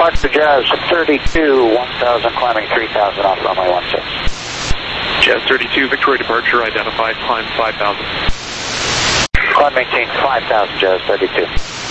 Departure Jazz 32, 1000, climbing 3000 off runway 16. Jazz 32, Victoria departure identified, climb 5000. Climb maintain 5000, Jazz 32.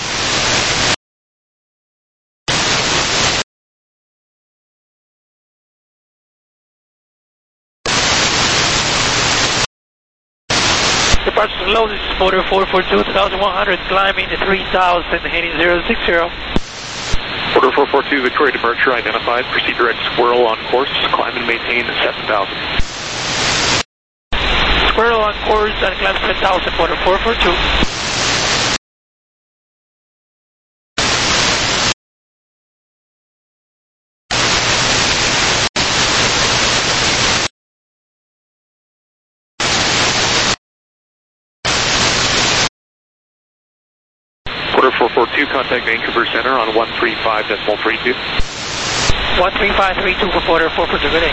Departure low, this is motor 442, 2100, climbing to 3000, heading 060. Order 442, Victoria departure identified, proceed direct Squirrel on course, climb and maintain 7000. Squirrel on course and climb 7000, motor 442. Order 442, contact Vancouver Center on 135.32. 13532 for order 442, good day.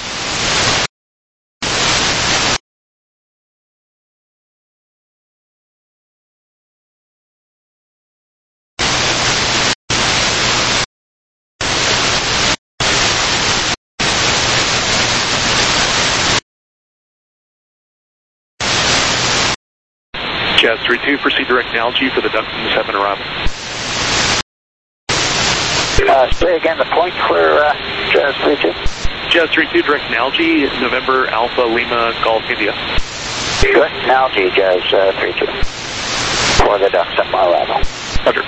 Jazz 32, proceed direct to Algae for the Duxton 7 arrival. Say again the point for Jazz 32. Jazz 32, direct to Algae, November Alpha Lima Golf India. Good, Algae Jazz 32. For the Duxton arrival. Roger.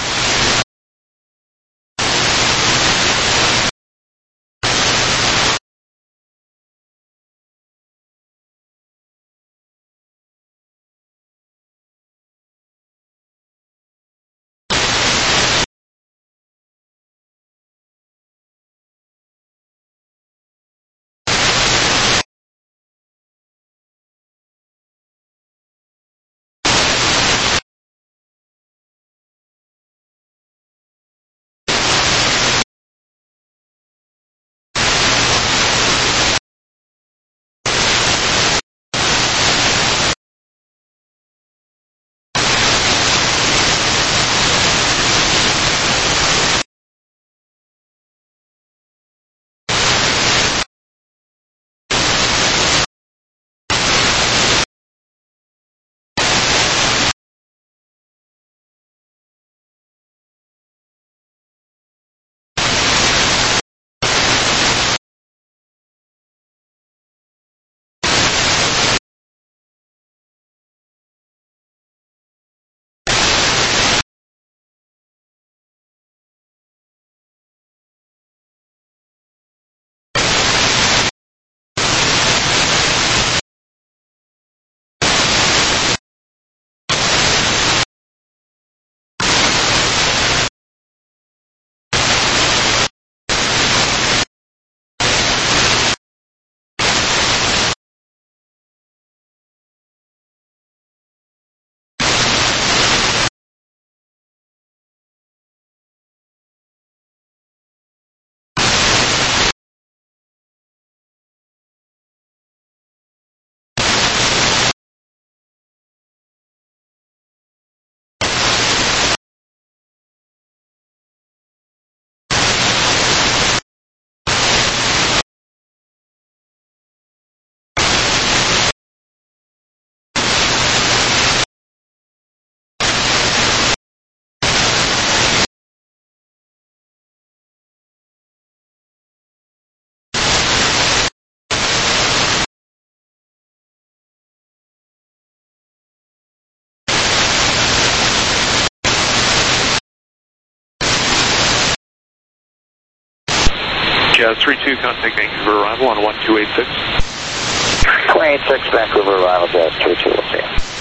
Jazz 32, contact Vancouver arrival on 1286. 286 Vancouver arrival, Jazz 32, we'll see you.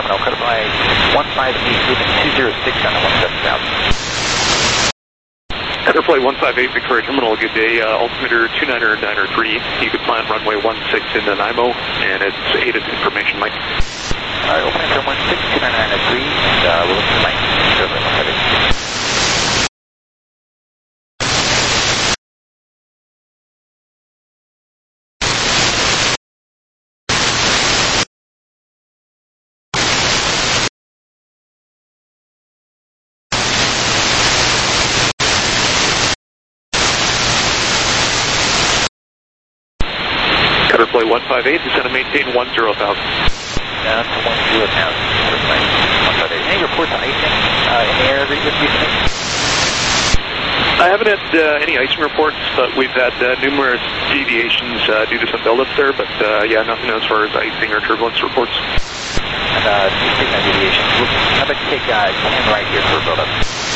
terminal, cut by 158, moving 206 on the 170,000. Cutter flight 158 Victoria Terminal, good day. Altimeter 29903. You could plan runway 16 into Nanaimo, and it's ATIS information, Mike. Alright, open from 16, 29903, and we'll look for Mike. Cutter flight 158, descend and maintain 10,000. Down to 10,000. Any reports of icing in the area with you today? I haven't had any icing reports, but we've had numerous deviations due to some buildups there, but yeah, nothing as far as icing or turbulence reports. And speaking of deviations, how about you take 10 right here for a buildup?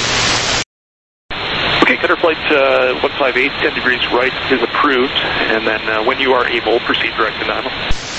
Okay, Cutter flight 158, 10 degrees right is approved, and then when you are able, proceed direct to Nanaimo.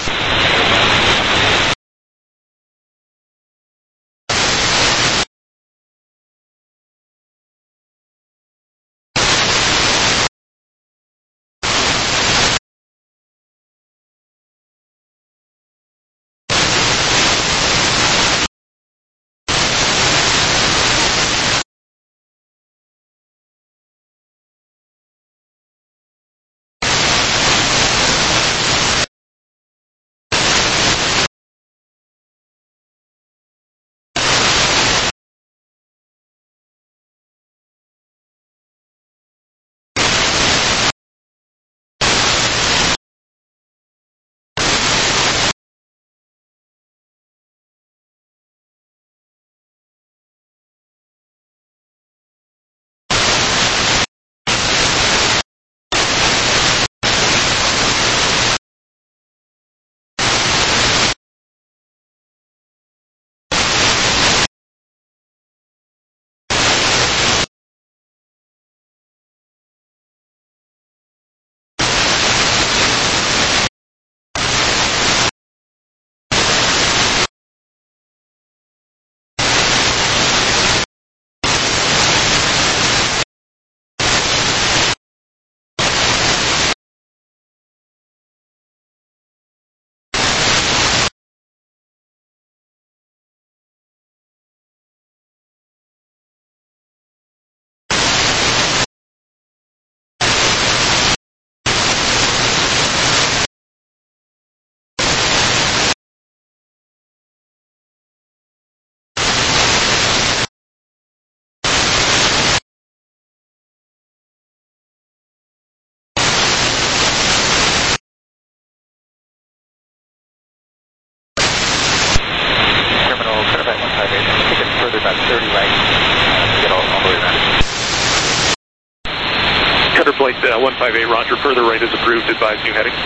Cutter flight 158, roger, further right is approved, advise new heading.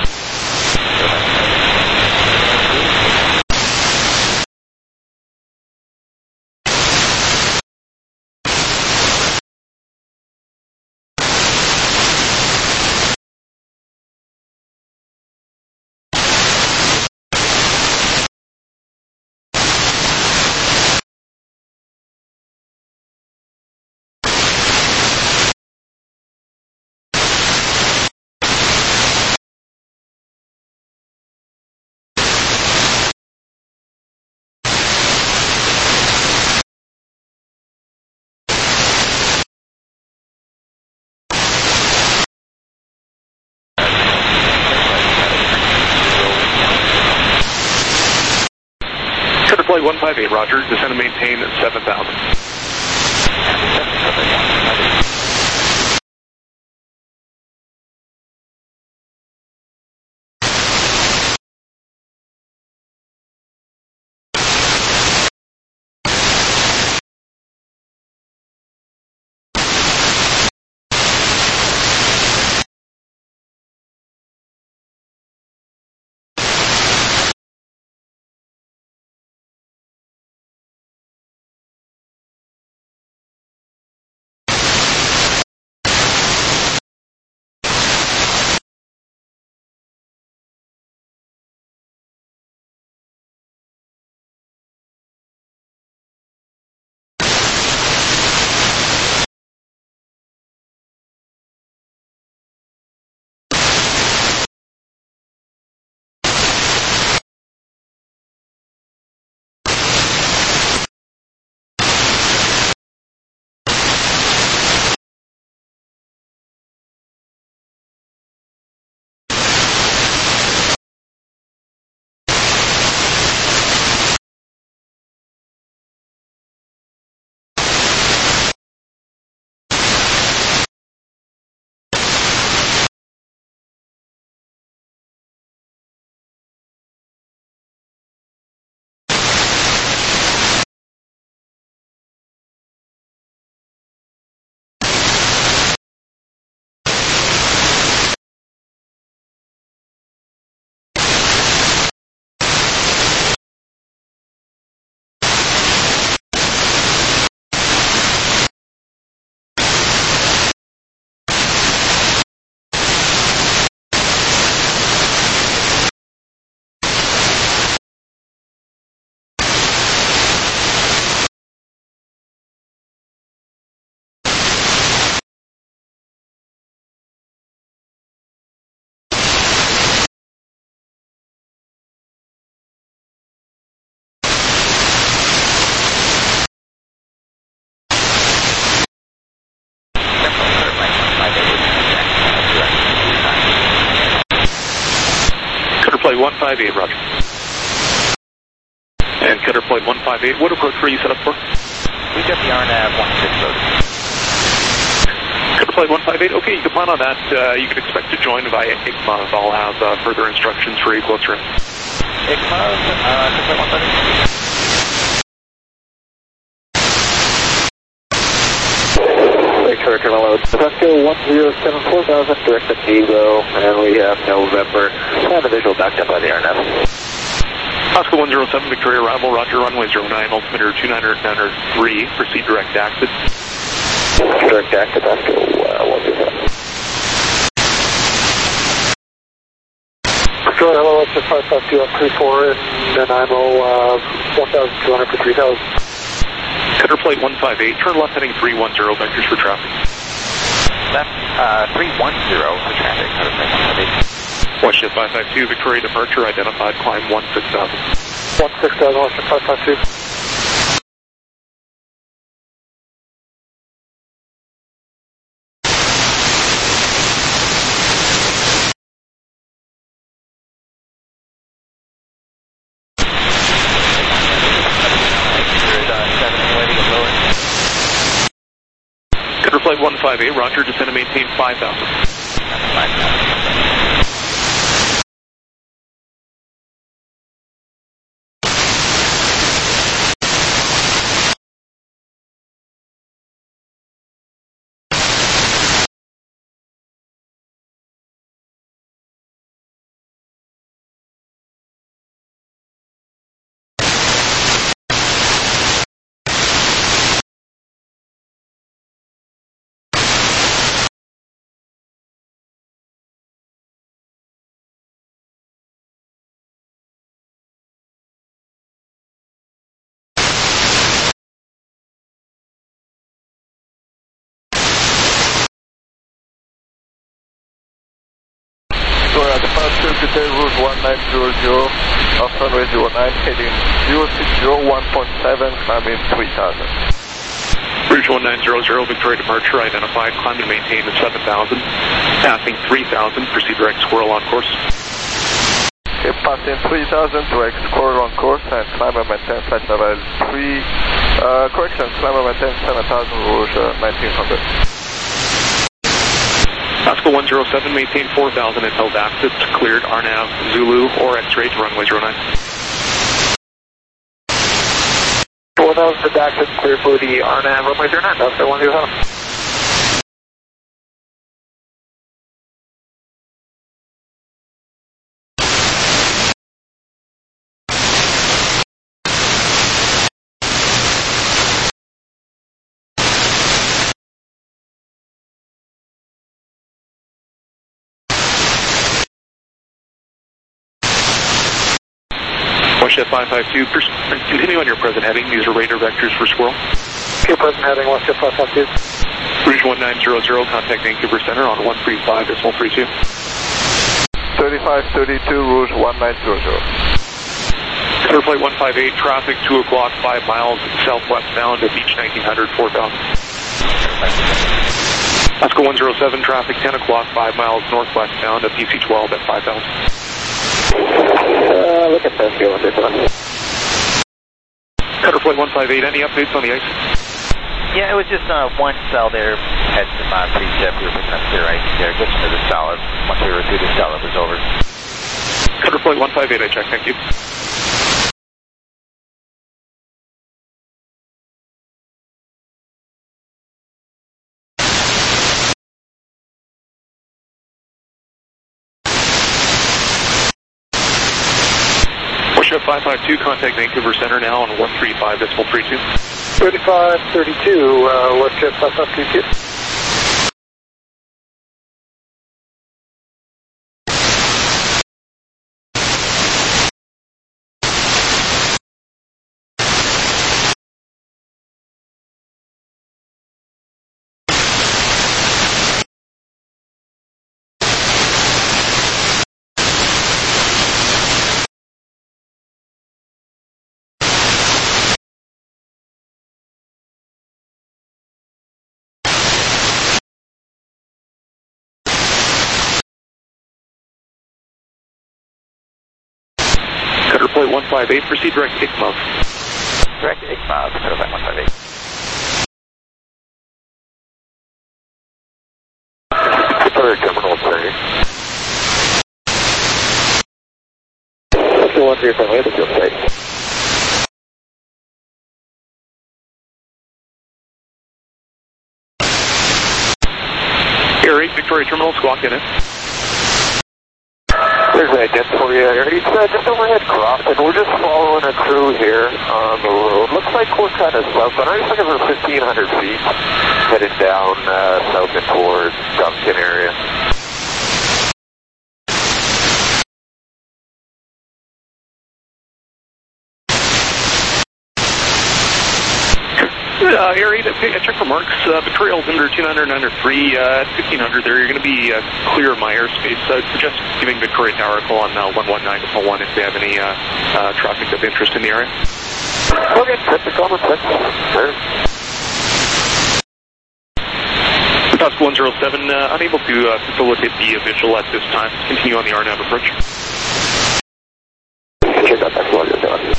Cutter flight 158, roger, descend and maintain 7,000. 158, roger. And Cutter Flight 158, what approach were you set up for? We got the RNAV 16 loaded. Cutter Flight 158, okay, you can plan on that. You can expect to join via ICMA. I'll have further instructions for you closer in. ICMA, Cutter Flight 158. Pascal 1074,000, direct to Vigo, and we have November. And the visual backed up by the RNF. Pascal 107, Victoria arrival, roger, runway 09, altimeter 2993, proceed direct exit. Direct exit, Pascal 107. Victoria, hello, it's 552 up 34, and IMO 1,200 for 3,000. Cutter Flight 158, turn left heading 310, vectors for traffic. Left 310 for traffic, Cutter Flight 158. Westjet 552, Victoria departure, identified, climb 16,000. 16,000, Westjet 552. Cutter Flight 158, roger, descend and maintain 5,000. 5,000. Departure today, route 1900, off runway 09, heading 060, 1.7, climbing 3000. Bridge 1900, Victoria departure, identified, climb and maintain at 7,000, passing 3,000, proceed direct squirrel on course. Okay, passing 3,000, direct squirrel on course, and climb and maintain flight level 3, correction, climb and maintain 7,000, rouge 1900. Pascal 107, maintain 4,000 until exit, cleared RNAV, Zulu, or X-ray to runway 09. 4,000 to exit, clear for the RNAV, runway 09, that's the one you have. Westjet 552, continue on your present heading. These are radar vectors for Squirrel. Okay, present heading, Westjet 552. Bridge 1900, contact Vancouver Center on 135.32. 3532, rouge 1900. Cutter Flight 158, traffic 2 o'clock, 5 miles southwest bound at Beach 1900, 4,000. Pascal 107, traffic 10 o'clock, 5 miles northwest bound at PC 12 at 5,000. Look at that, go under time. Cutter Flight 158, any updates on the ice? Yeah, it was just one cell there, had some pre-ship, we were picking up clear ice there, just into the cell. Once we were through the cell, it was over. Cutter Flight 158, I checked, thank you. Westjet 552, contact Vancouver Center now on 135.32. 3532, Westjet 552. Clear 158, proceed direct to ICMOV. Direct to ICMOV, Dakota Flight 158. Victoria Terminal 30. Still 135, we have the field site. Air 8, Victoria Terminal, squawk in it. There's that again for you. It's just overhead crossing. We're just following a crew here on the road. Looks like we're kind of southbound. I'm just looking for 1,500 feet, headed down south and towards Duncan area. Air 8, check for marks. Victoria Altimeter 2900 under 3, at 1500 there. You're going to be clear of my airspace. I'd suggest giving Victoria Tower a call on 119.1 if they have any traffic of interest in the area. Okay, that's the common sense. Sure. Oscar 107, unable to facilitate the visual at this time. Continue on the RNAV approach. Check out that floor you're doing.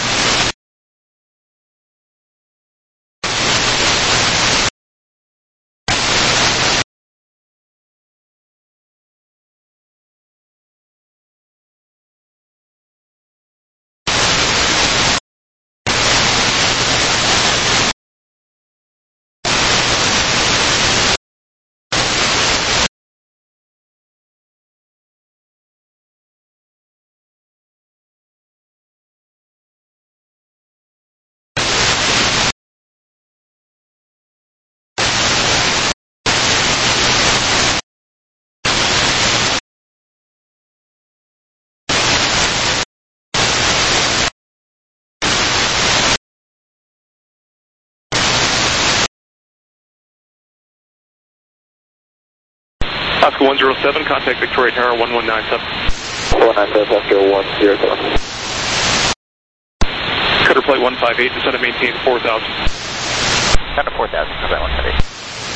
Oscar 107, contact Victoria Tower 1197. 197 after 107. Cutter flight 158, descend and maintain 4,000. Down to 4,000, Cutter flight 158.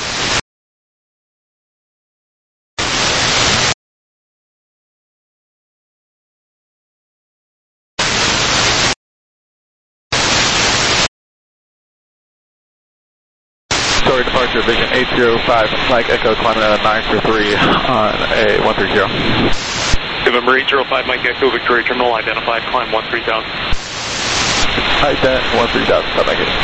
Story departure, Vision 805, Mike Echo, climbing out of 943 on a 130. November 805, Mike Echo, Victoria Terminal, identified, climb 13,000. Ident 13,000, stop making it.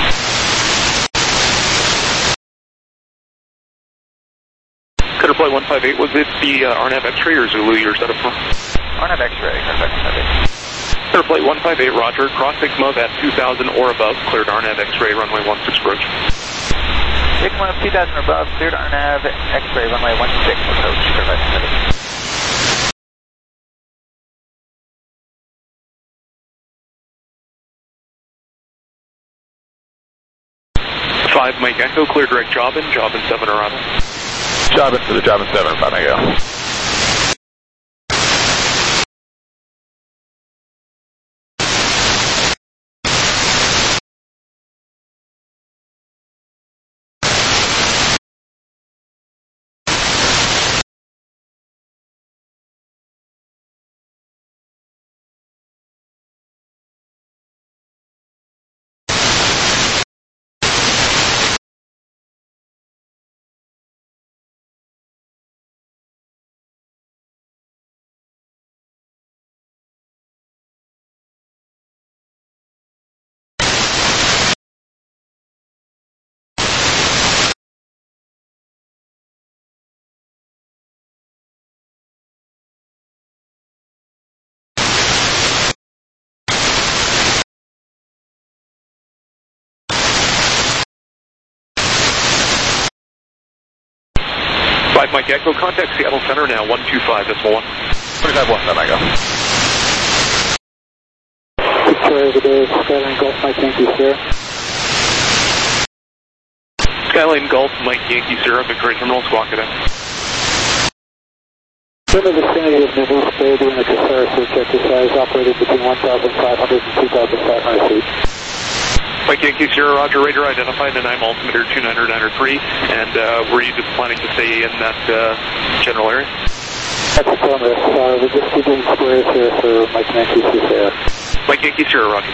Cutter flight 158, was it the RNAV X-ray or Zulu you're set up for? RNAV X-ray, Cutter flight 158. Cutter flight 158, roger, cross ICMOV at 2,000 or above, cleared RNAV X-ray, runway 16 approach. ICMOV 2,000 or above, cleared RNAV X-ray, runway 16 approach, Cutter flight 158. 5 Mike Echo, clear direct Jobbin 7 arrival. Jobbin for the Jobbin 7, about to go. Mike Echo, contact Seattle Center now, 125.1. 25.1, then I go. Victoria, good day, Skyline Golf, Mike Yankee Sierra. Skyline Golf, Mike Yankee Sierra, Victoria Terminal, squawk it in. In the vicinity of Nichols Bay doing a Casara search exercise, operated between 1,500 and 2,500 feet. Mike Yankee Sierra, roger, radar identified, and I'm altimeter 2900 under 3, and were you just planning to stay in that general area? That's the promise. We're just keeping squares here for Mike Yankee Sierra. Mike Yankee, Sierra Rocky.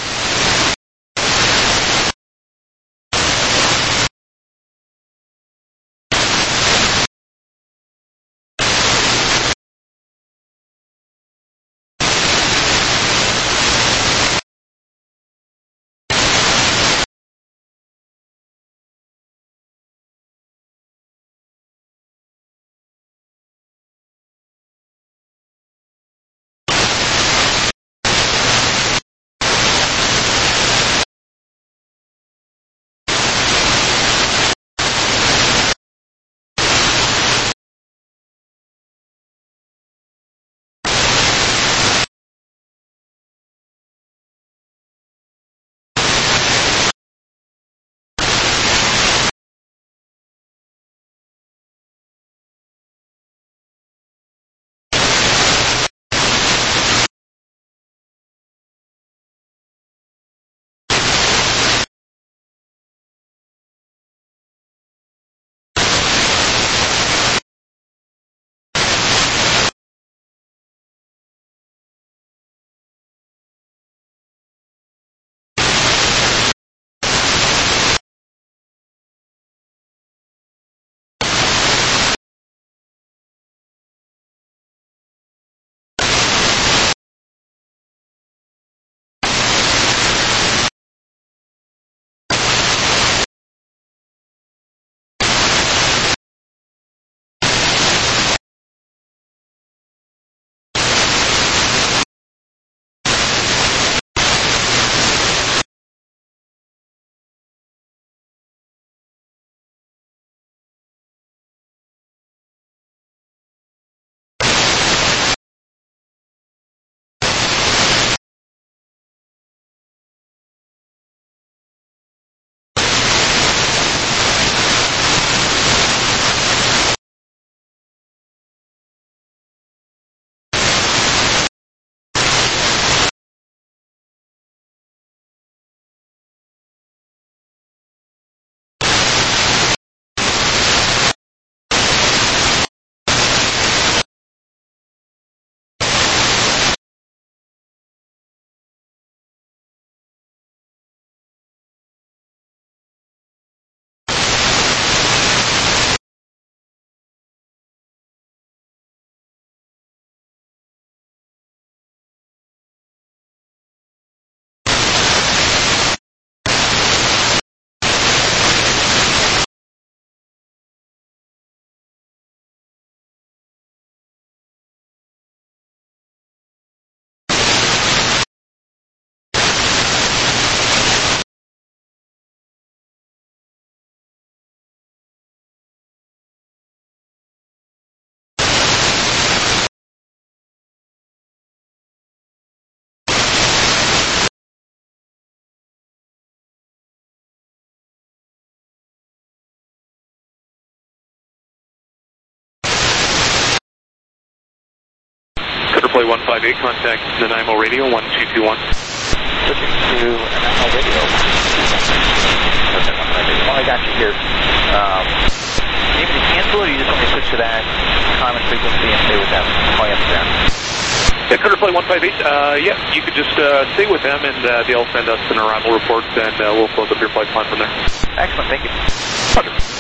Play 158, contact Nanaimo Radio 1221. Switching to Nanaimo Radio. While I got you here, do you need me to cancel it, or you just want me to switch to that common frequency and stay with them? Call you up there. Yeah, Cutter Flight 158, yeah, you could just stay with them and they'll send us an arrival report and we'll close up your flight plan from there. Excellent, thank you. Roger.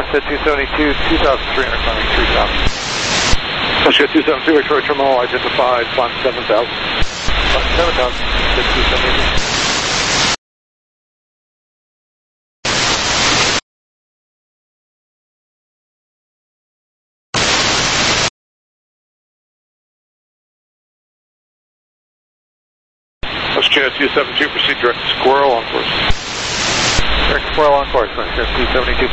Oscar 272, 2,300 climbing 3,000. Oscar 272, Victoria Terminal identified, climb 7,000. Climb 7,000, 272. Oscar 272, proceed direct to Squirrel on course. Direct to Squirrel on course, Oscar 272.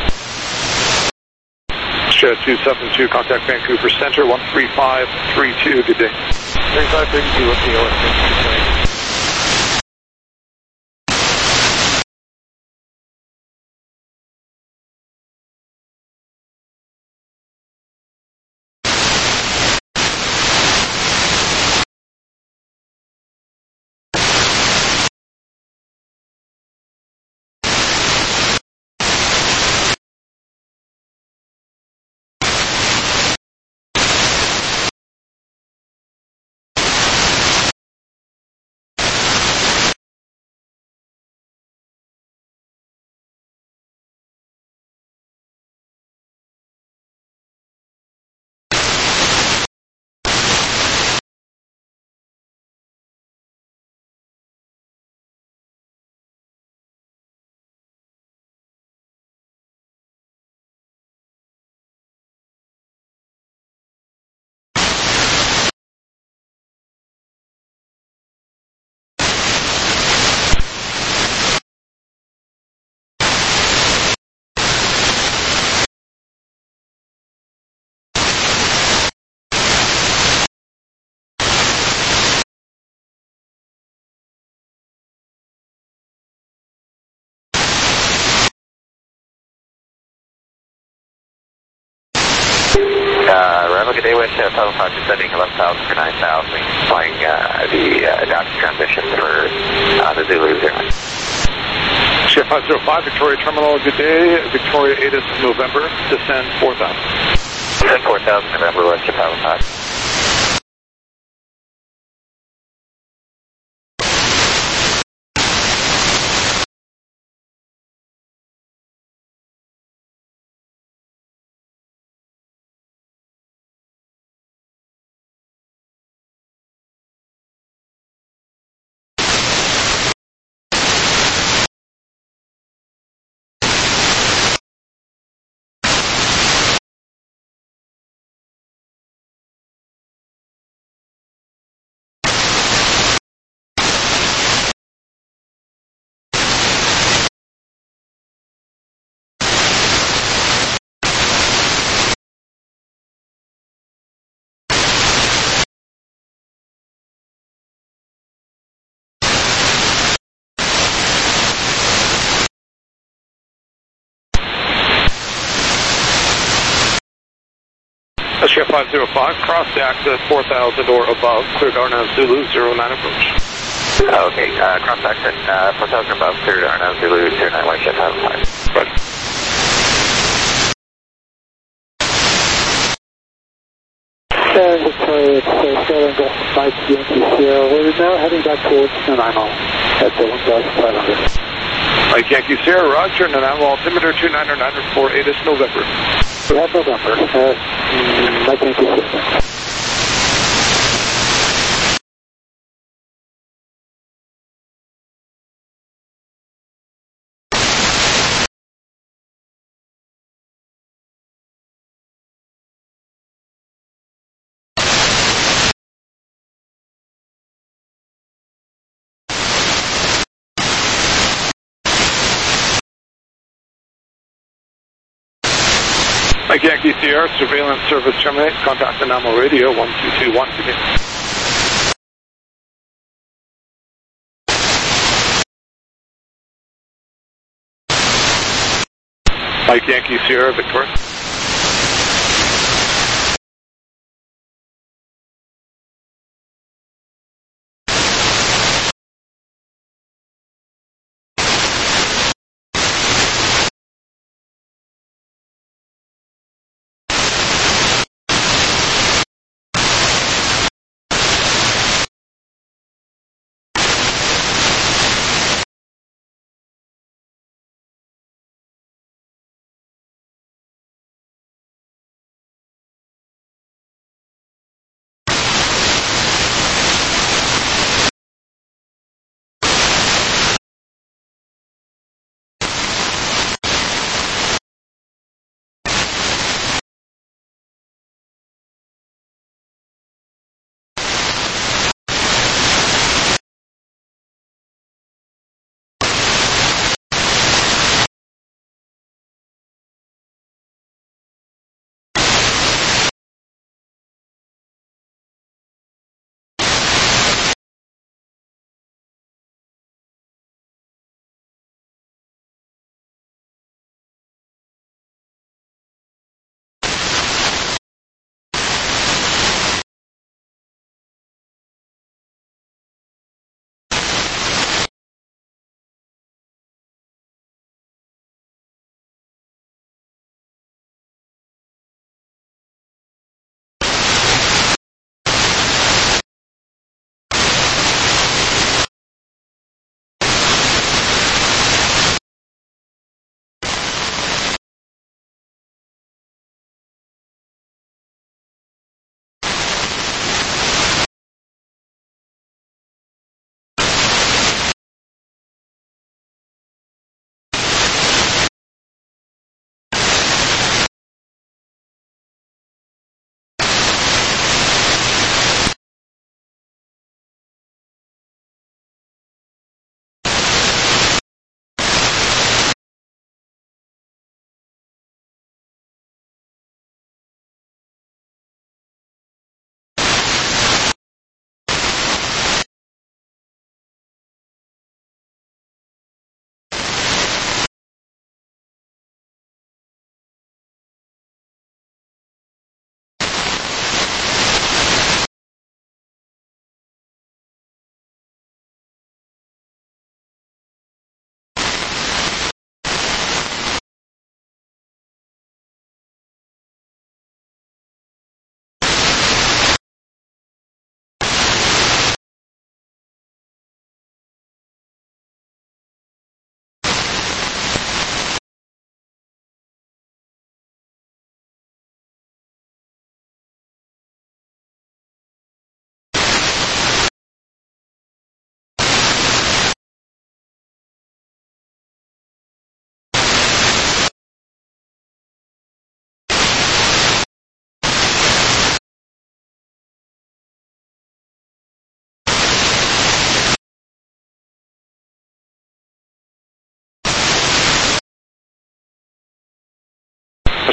Oscar 272, contact Vancouver Center, 13532, good day. 3532, what's the Oscar 272? Rebel, good day, West 705, descending 11,000 for 9,000, flying the adaptive transmission for the Zulu 09. Oscar 505, Victoria Terminal, good day, Victoria ATIS November, descend 4,000. Descend 4,000, November, West 705. Oscar 505, cross the access 4,000 or above, clear Darnell Zulu 09 approach. Okay, cross access 4,000 above, clear Darnell Zulu 09 White 705. Right. Victoria, it's Sailing Gulf 5 Yankee Sierra. We're now heading back towards Nanaimo at the 1,500. Mike Yankee Sierra, Roger, Nanaimo altimeter 2909 for ATIS November. We have November. Mike Yankee Sierra. Mike Yankee Sierra, surveillance service terminate, contact Nanaimo radio 1221 today. Mike Yankee Sierra, Victoria.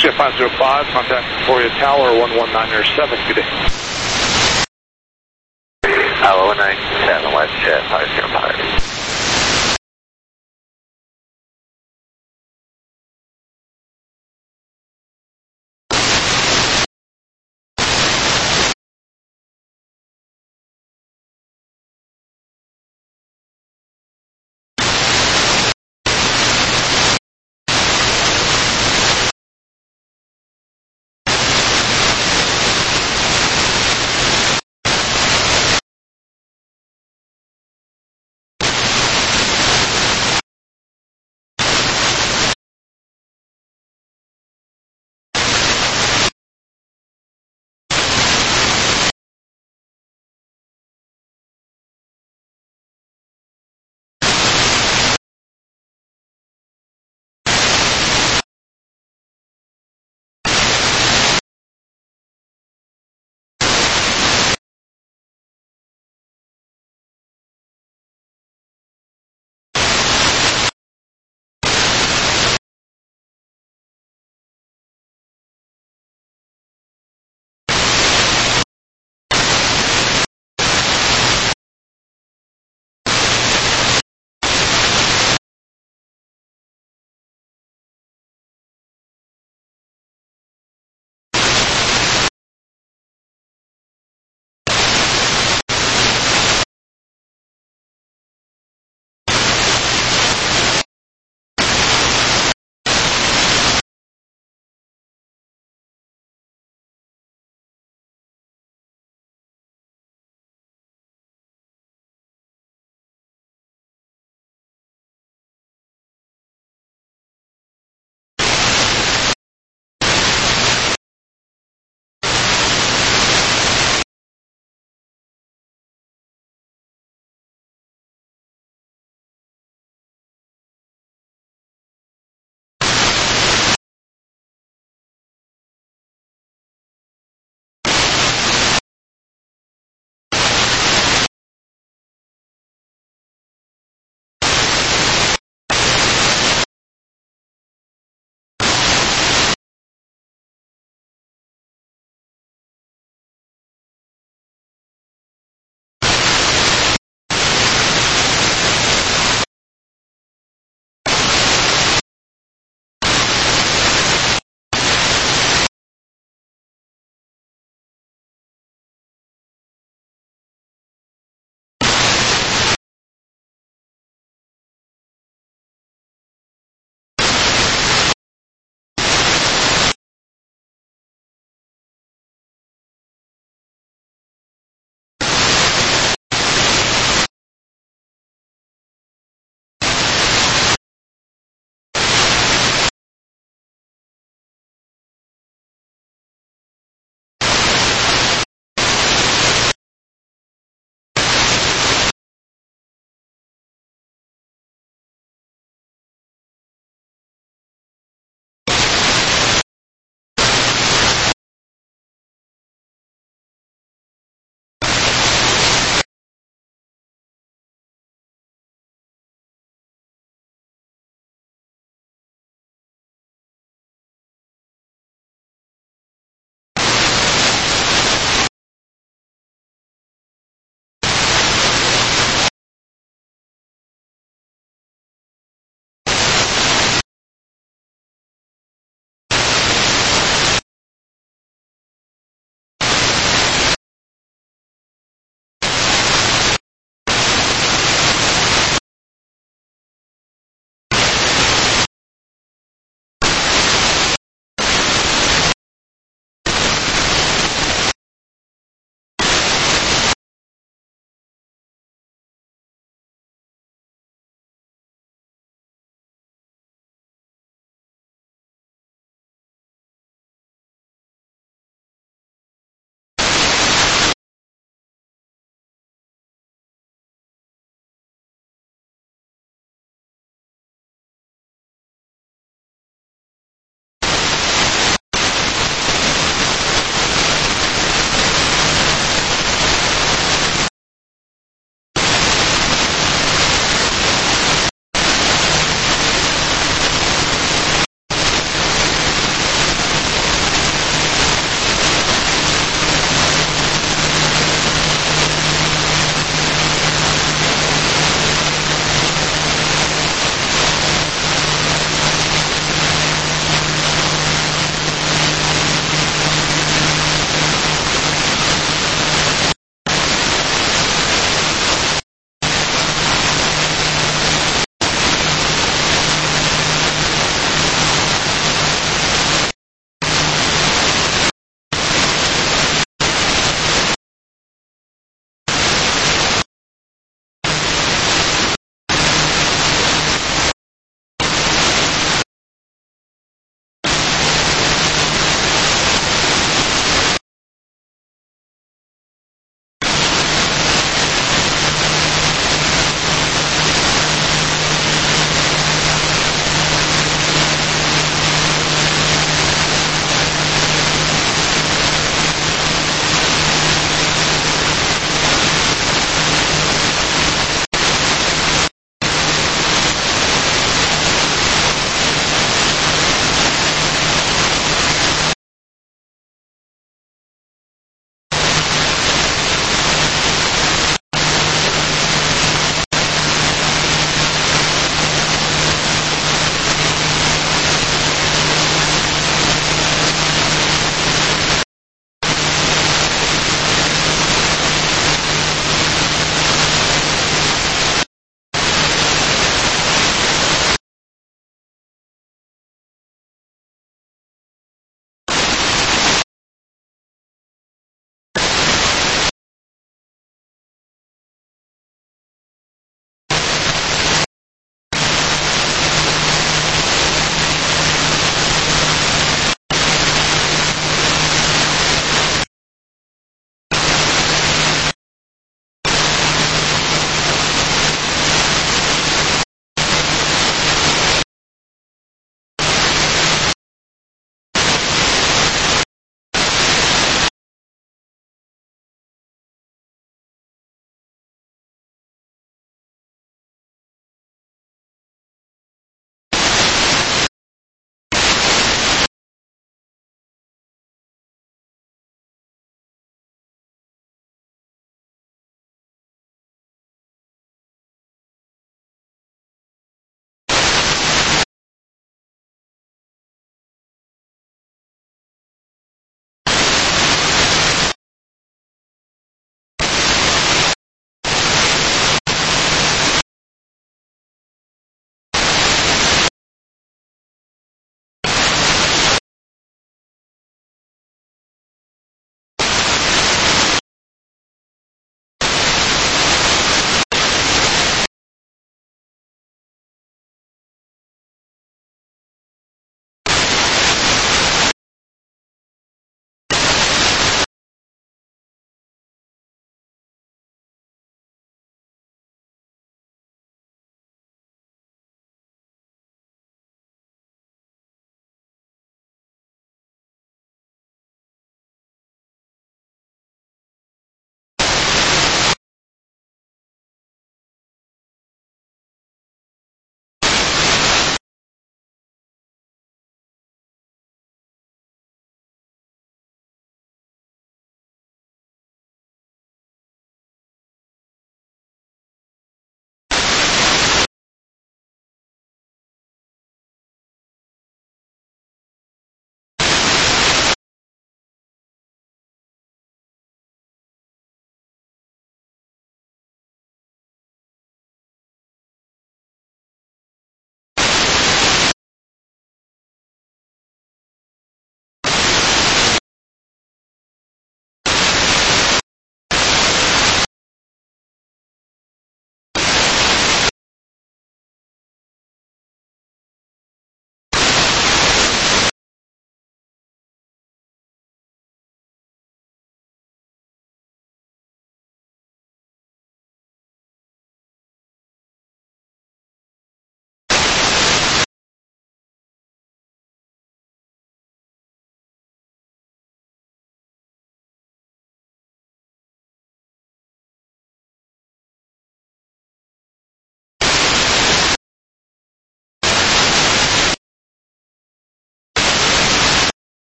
Jet 505, contact Victoria Tower 11907, good day. 197, West Jet 505.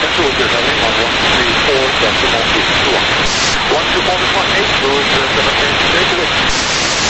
Central with your heading on 134.21. 124.8, Louis, 7 take it.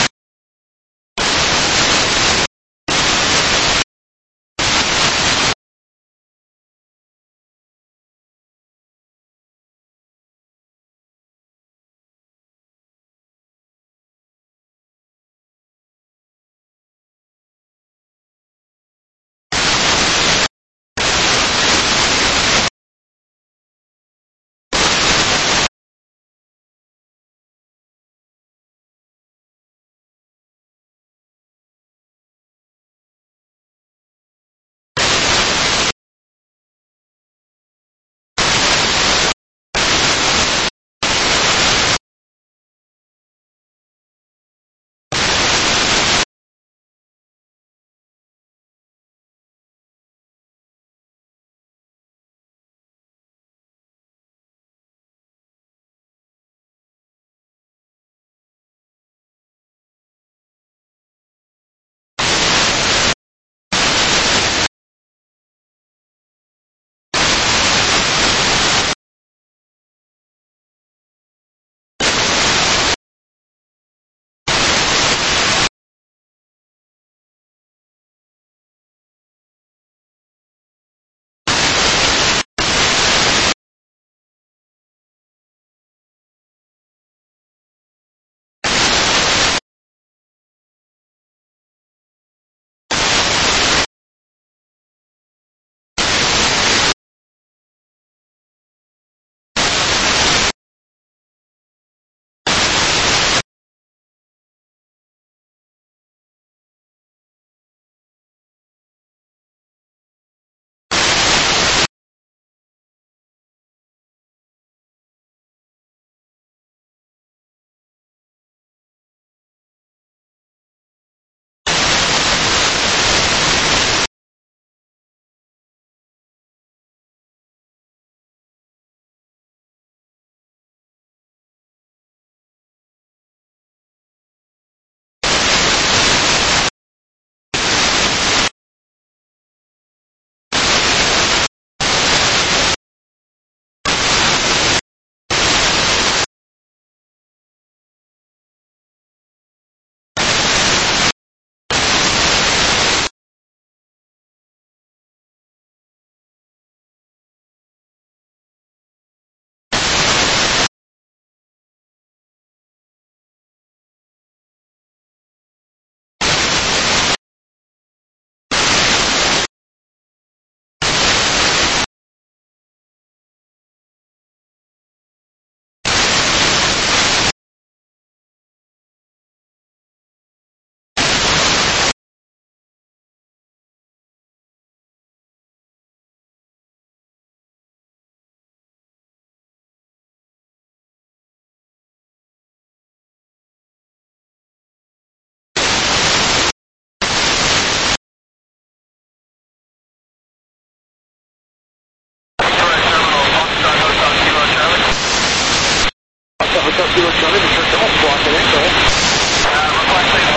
Kilo Charlie, return to home, block it in, go ahead. Requesting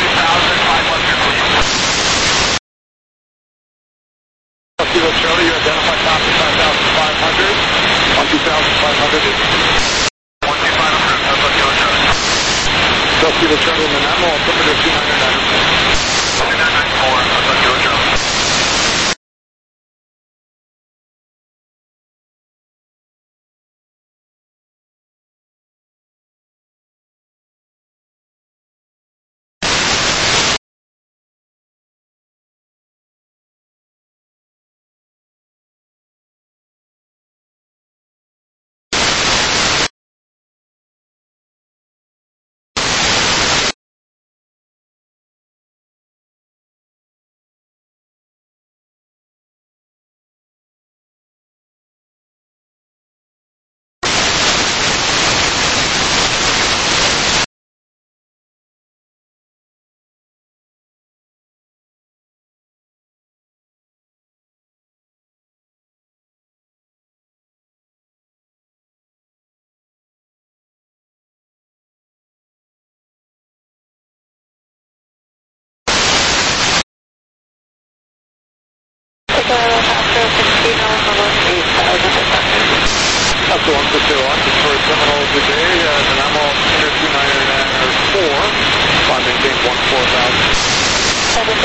12,500, please. Kilo Charlie, you identify copy 5,500. 12,500 is 125 approved, Kilo Charlie. Kilo Charlie in the Namo, I'll put it at 2994. 2994, Kilo Charlie.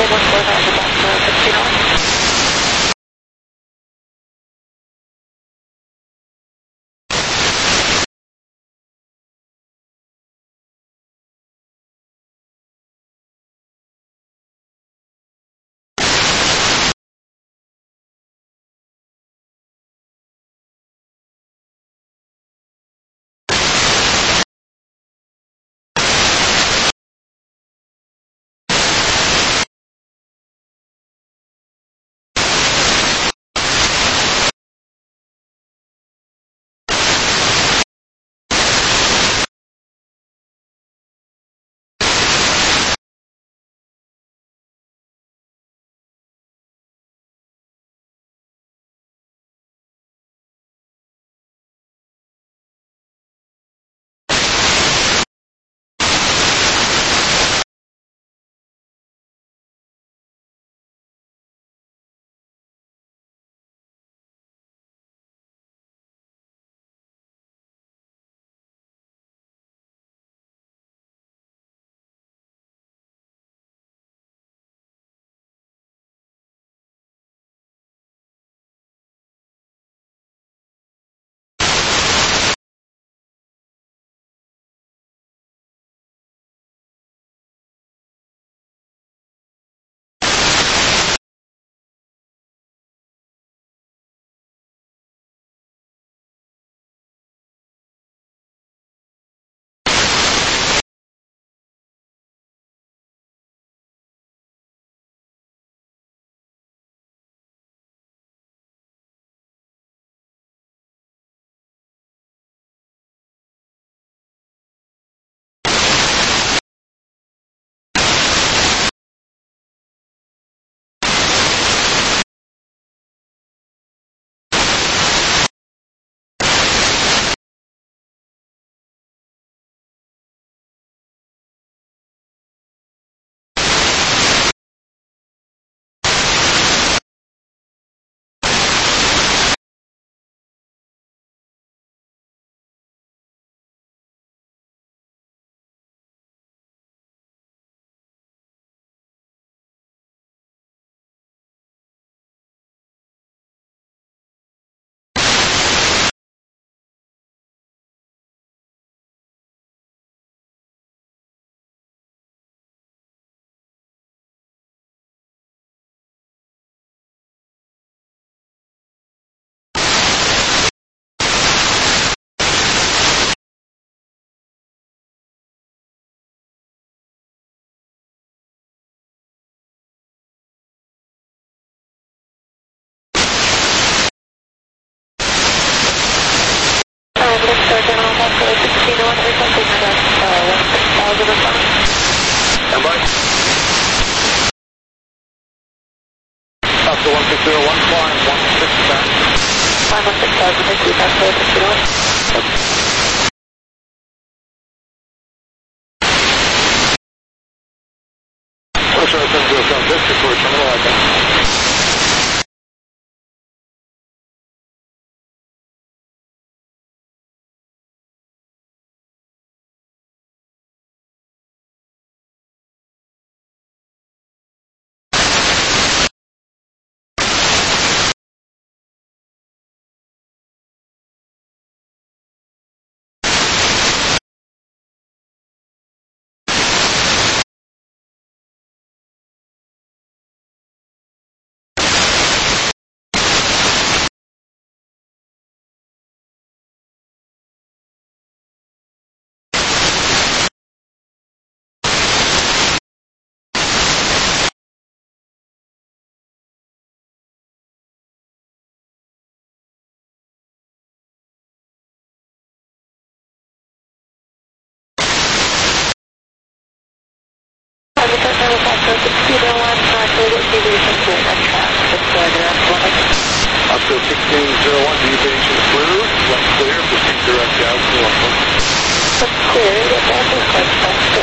Oscar 1601, deviation approved. Left clear, proceed direct out to 1. That's clear. The band is quite fast, so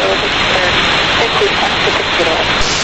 it's include faster computer.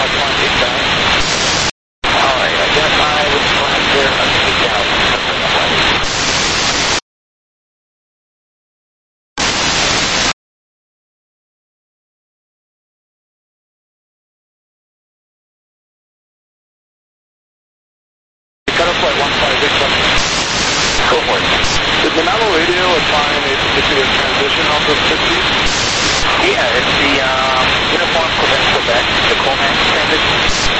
Alright, identify which flag there underneath the out. Cutter flight 156. Go for it. Did the Nano radio assign a particular transition on the 50? Yeah, it's the Uniform Quebec, the Coleman transition.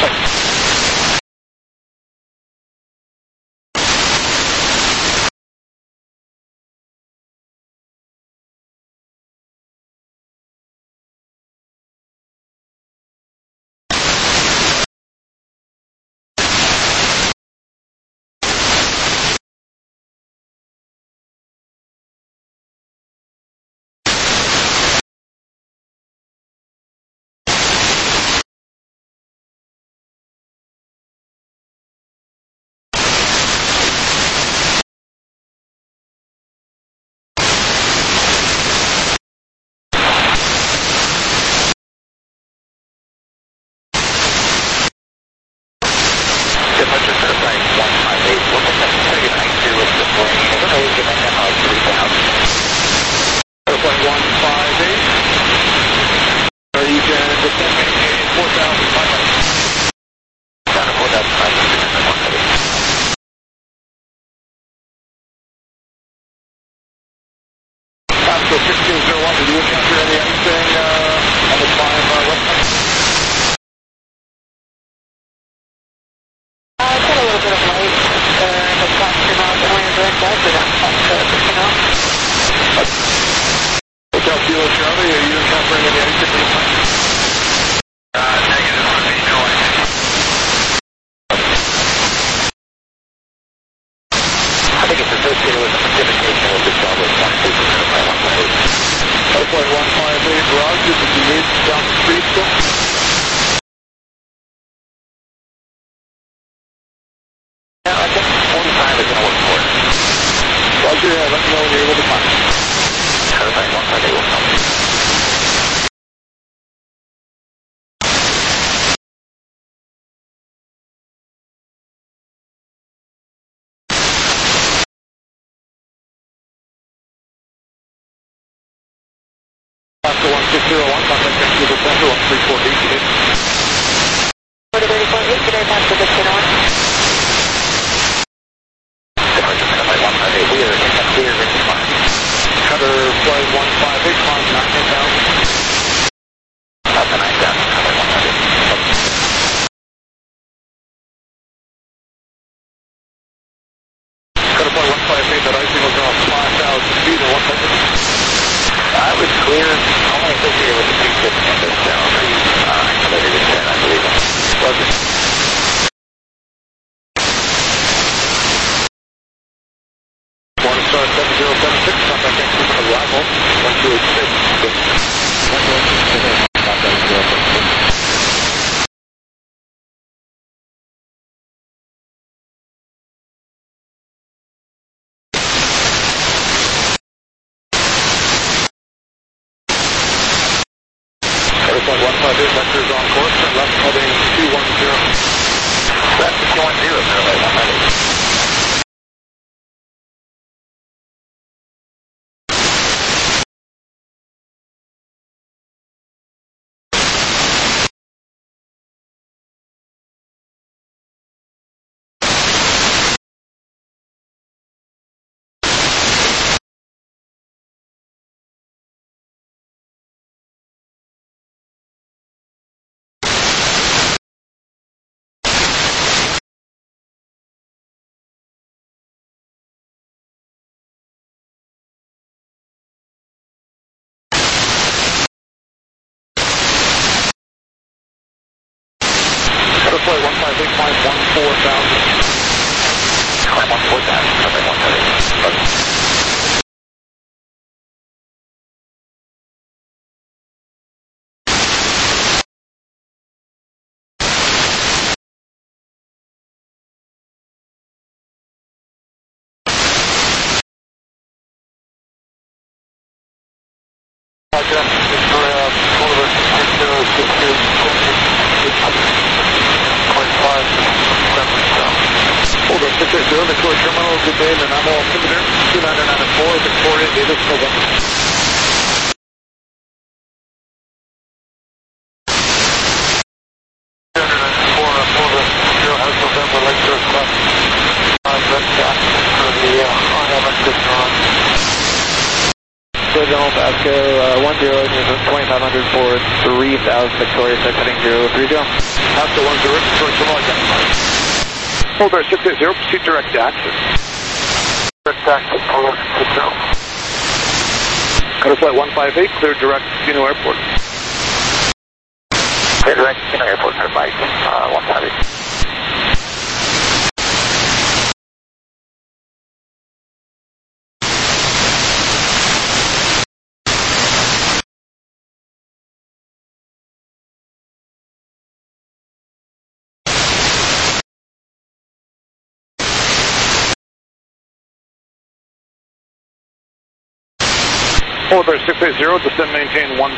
Departure certified 158. We'll get that second night here with the plane. We're going to get that out 3,000. Certified 158. You can descend maintain 4,500. Down to 4,500. Pasco 1601, did you encounter anything on the climb west? I've got a little bit of light in the cluster mount and we're direct after that cluster, Hotel Kilo Charlie, are you encountering any activity? Negative on me, no idea. I think it's associated with the precipitation with the Charlie 158. Certified 158, Roger, did you need down the street still? No, I think 45 is going to work for it. Roger, yeah, let me know when you're able to find it. Certified 158 will come. Pasco 1601, contact Vancouver Center 13488. 434, today Pasco 1601. Departure certified 158. We are in the clear in the flight. Cutter flight 158, climb 9,000. Up to 9,000, cover 158. Cutter flight 158, that icing was around 5,000 feet or 1,000. I was clear, only associated with the pre-tip and the isolated descent, I believe. Roger. One star 7076, contact Vancouver arrival 1286. Contact 076. Certified 158, vectors on course, and left heading 210. Left 210, certified 158. Flight 158, climb 14,000. Climb 14,000, cover 158. Roger, Victoria, Boulevard 6062. Victoria Terminal, good day, Nanaimo altimeter, 2994, Victoria, Davis, November. Original Basco 10, 2500 for 3000 Victoria, set heading 030. Basco 10, Victoria Terminal identified. Hold there, 680, proceed direct access. Direct access, Polar 60. Cutter flight 158, clear direct Kino Airport. Clear direct Kino Airport for flight 158. Hold there, 680, descend maintain 15,000.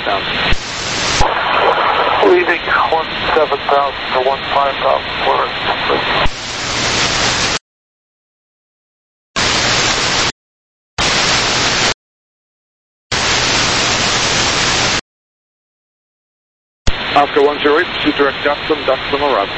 Leaving 17,000 to 15,000 for Oscar 108, proceed direct Duxton arrival.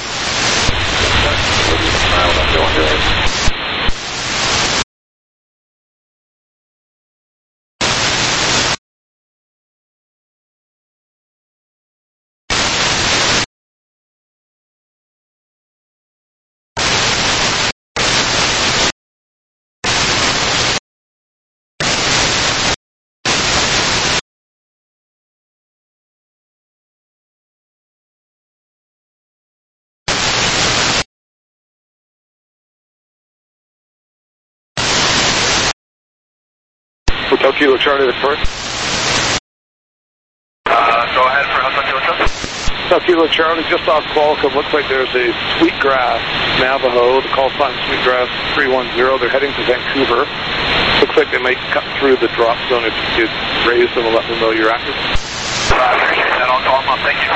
Hotel Kilo Charlie, Victoria. Go ahead for Hotel Kilo Charlie. Hotel Kilo Charlie, just off Qualcomm. Looks like there's a Sweetgrass Navajo. The call sign Sweetgrass 310. They're heading to Vancouver. Looks like they might cut through the drop zone. If you could raise them and let them know you're active. I appreciate that. I'll call them up. Thank you.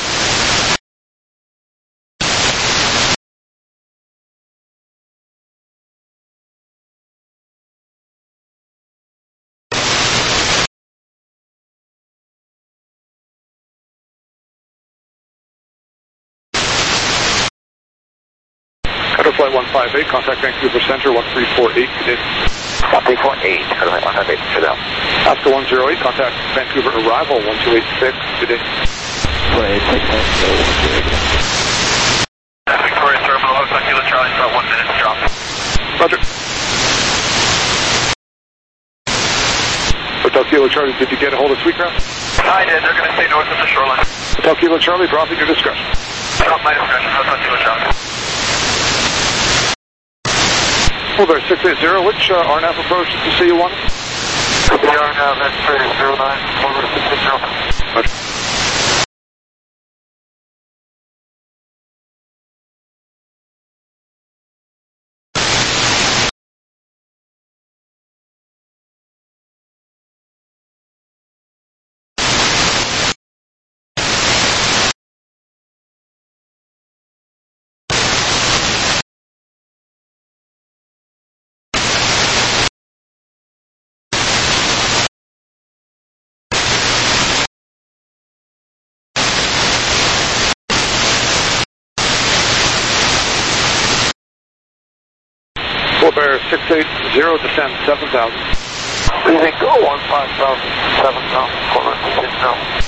Cutter flight 158, contact Vancouver Center 1348 today. 1348, Cutter flight 158 today. Oscar 108, contact Vancouver arrival 1286 today. Victoria Terminal, Hotel Kilo Charlie, about 1 minute to drop. Roger. Hotel Kilo Charlie, did you get a hold of Sweetgrass? I did. They're going to stay north of the shoreline. Hotel Kilo Charlie, drop at your discretion. Drop my discretion, Hotel Kilo Charlie. Hold there, 680, which RNAV approach did you say you wanted? The RNAV X-ray 09, over 680. Roger. Bear 680, descend 7,000. Leaving 15,000, 7,000, quarter to 6,000.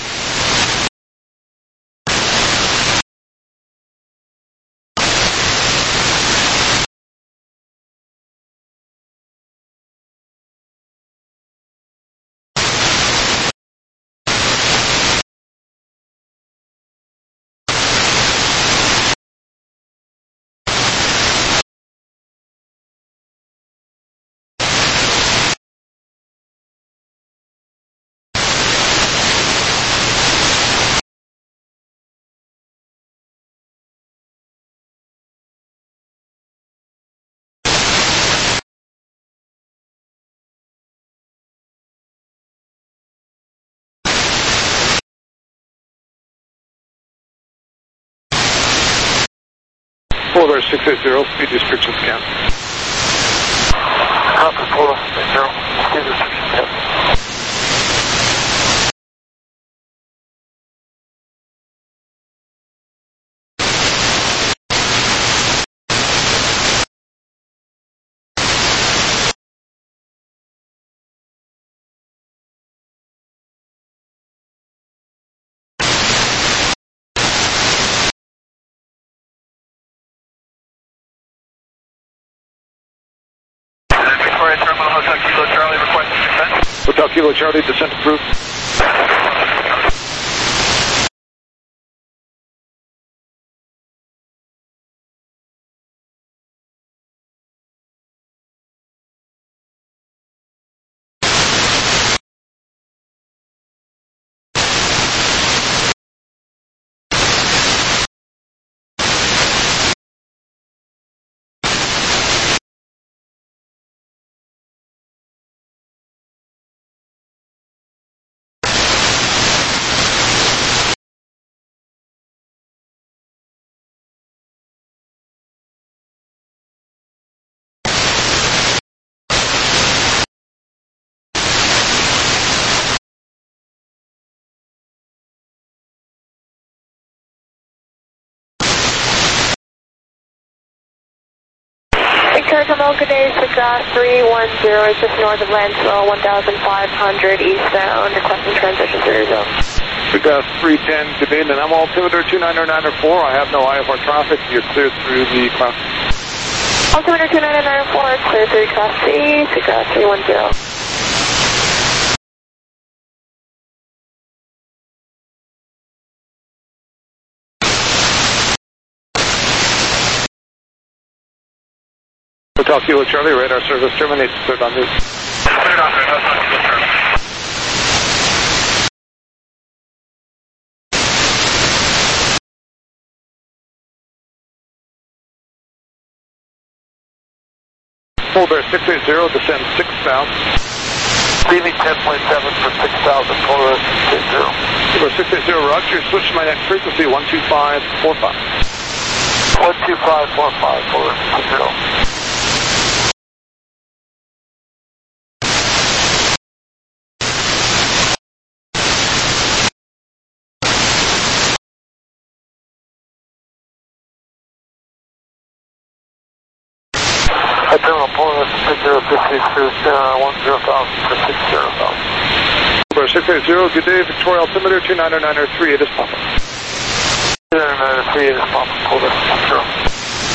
Polar 680, speed description scan. Copy, Polar 680, speed description scan. Hotel Kilo Charlie, descent approved. Victoria Terminal, good day, Cigars 310, just north of Lansville, 1,500 eastbound, requesting transition through your zone. Cigars 310, good day, and I'm altimeter 29904. I have no IFR traffic. You're cleared through the Class C. Altimeter 29904, clear through Class C, Cigars 310. Hotel Kilo Charlie, radar service terminates, cleared on route. Cleared on route, Hotel Kilo Charlie. Full Bear 680, descend 6,000. Leaving 10.7 for 6,000, Polar 680. Full Bear 680, roger, switch to my next frequency, 12545. 12545, Polar 680. Terminal Polar 680, 10,000 for 60,000. Bear 680, good day, Victoria altimeter 29903, it is Papa. 29903, it is Papa, Polar 680.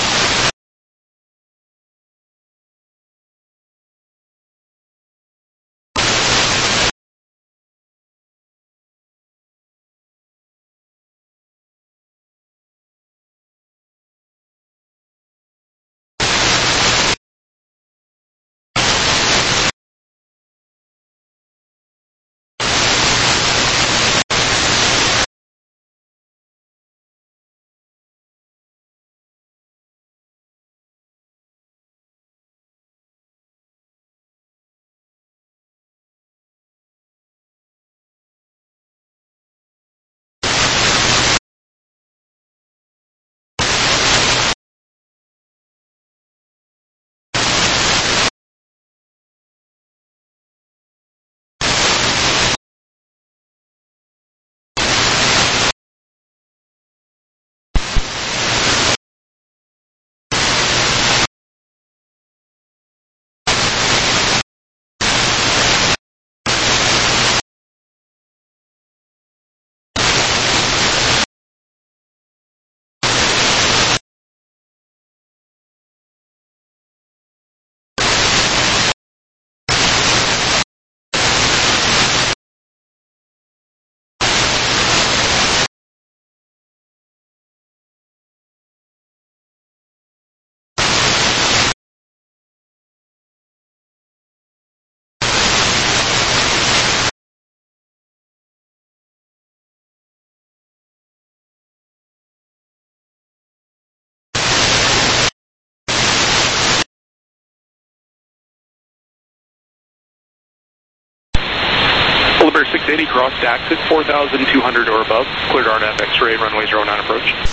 Polar Bear 680, cross taxit, 4,200 or above. Cleared RNAV X-ray, runway 09 approach.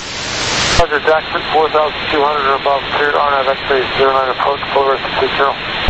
Roger, Jackson 4,200 or above, cleared RNAV X-ray 09 approach, full rest of 60.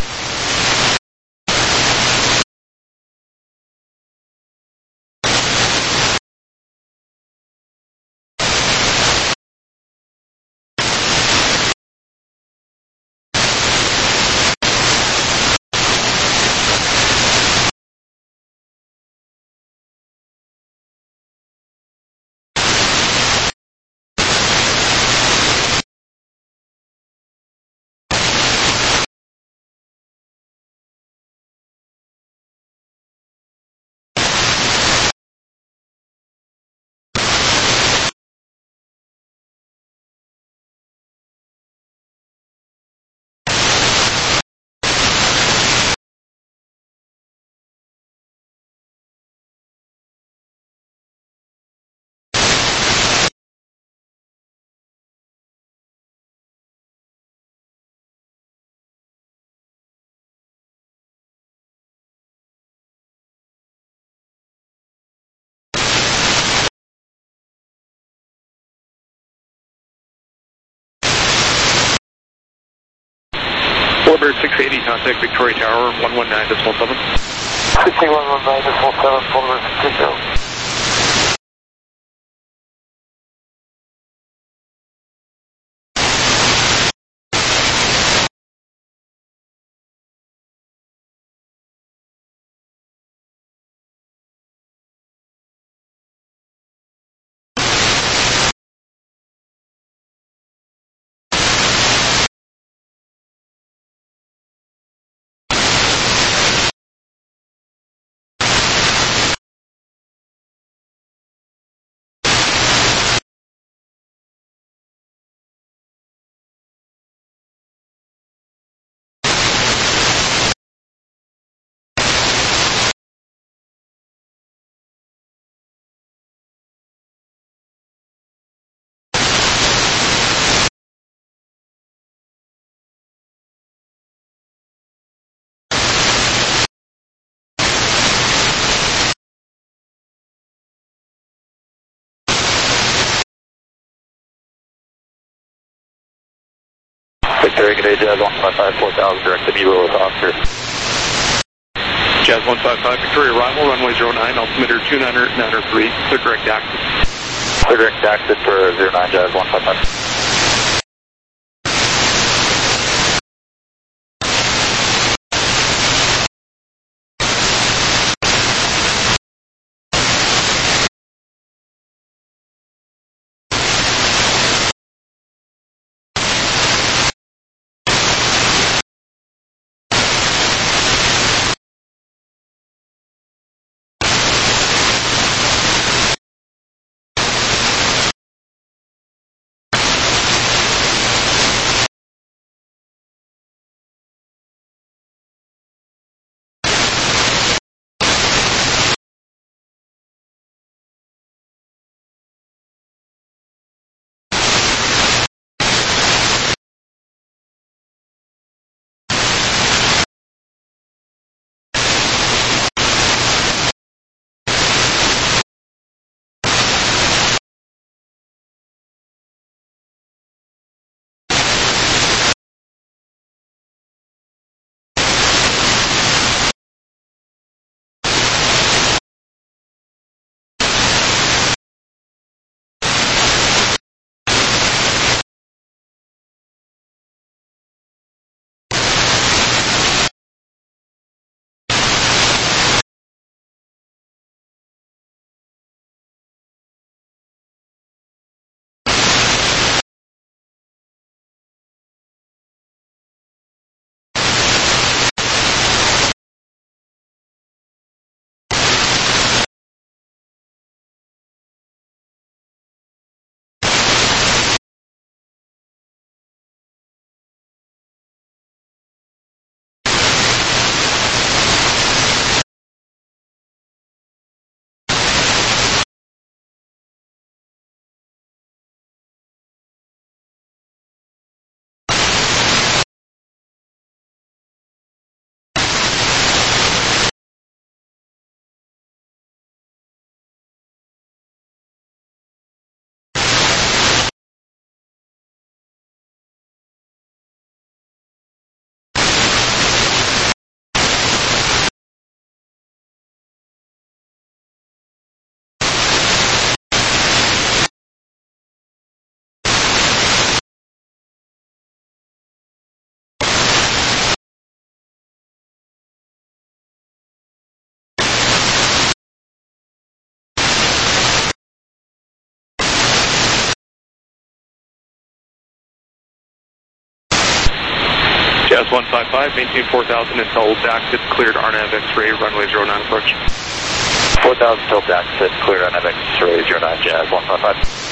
Warbird 680, contact Victoria Tower 119.7. 6119.7, full rest of 60. Victoria, good day, Jazz 155, 4000, direct to me, Willis Oscar. Jazz 155, Victoria arrival, runway 09, altimeter 293, clear direct access. Clear direct access for 09, Jazz 155. Jazz 155, maintain 4,000 until DAX, it's cleared RNAV X-ray, runway 09 approach. 4,000 till DAX, it's cleared RNAV X-ray 09, Jazz 155.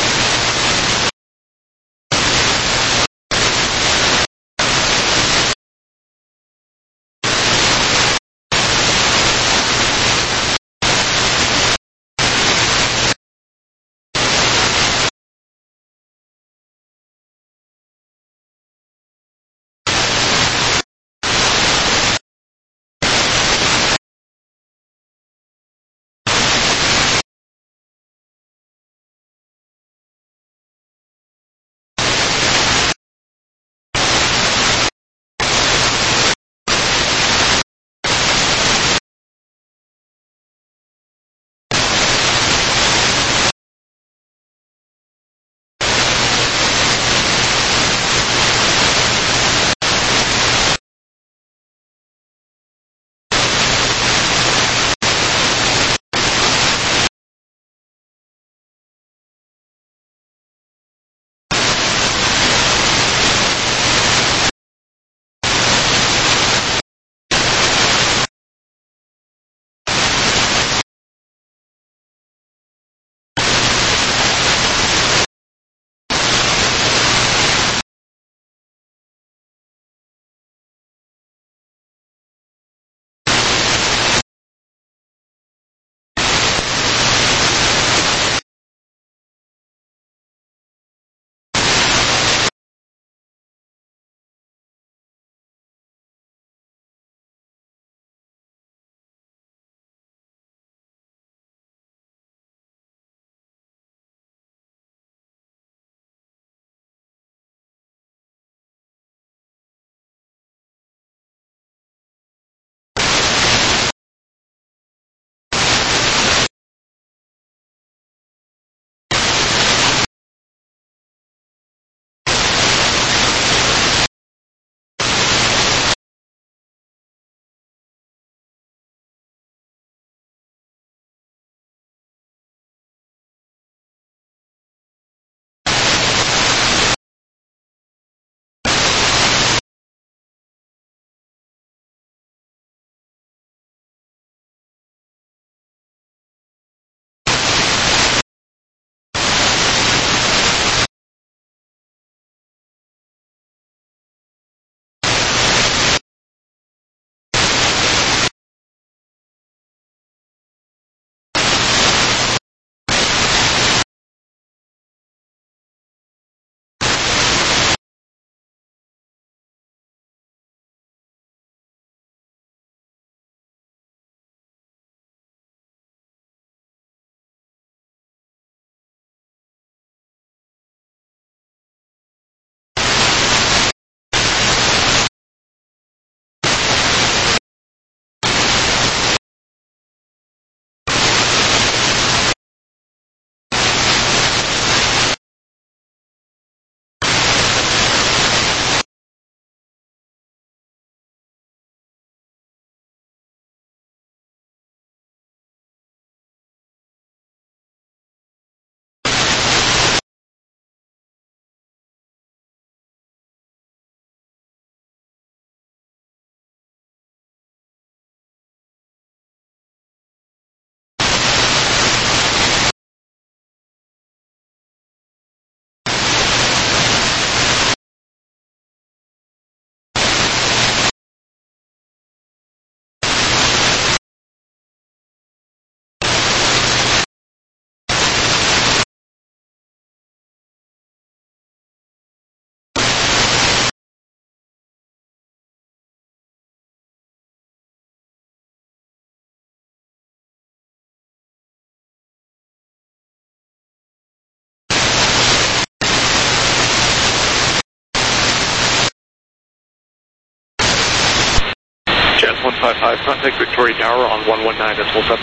Jazz 155, contact Victoria Tower on 119.7.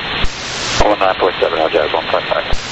119.7, now Jazz 155.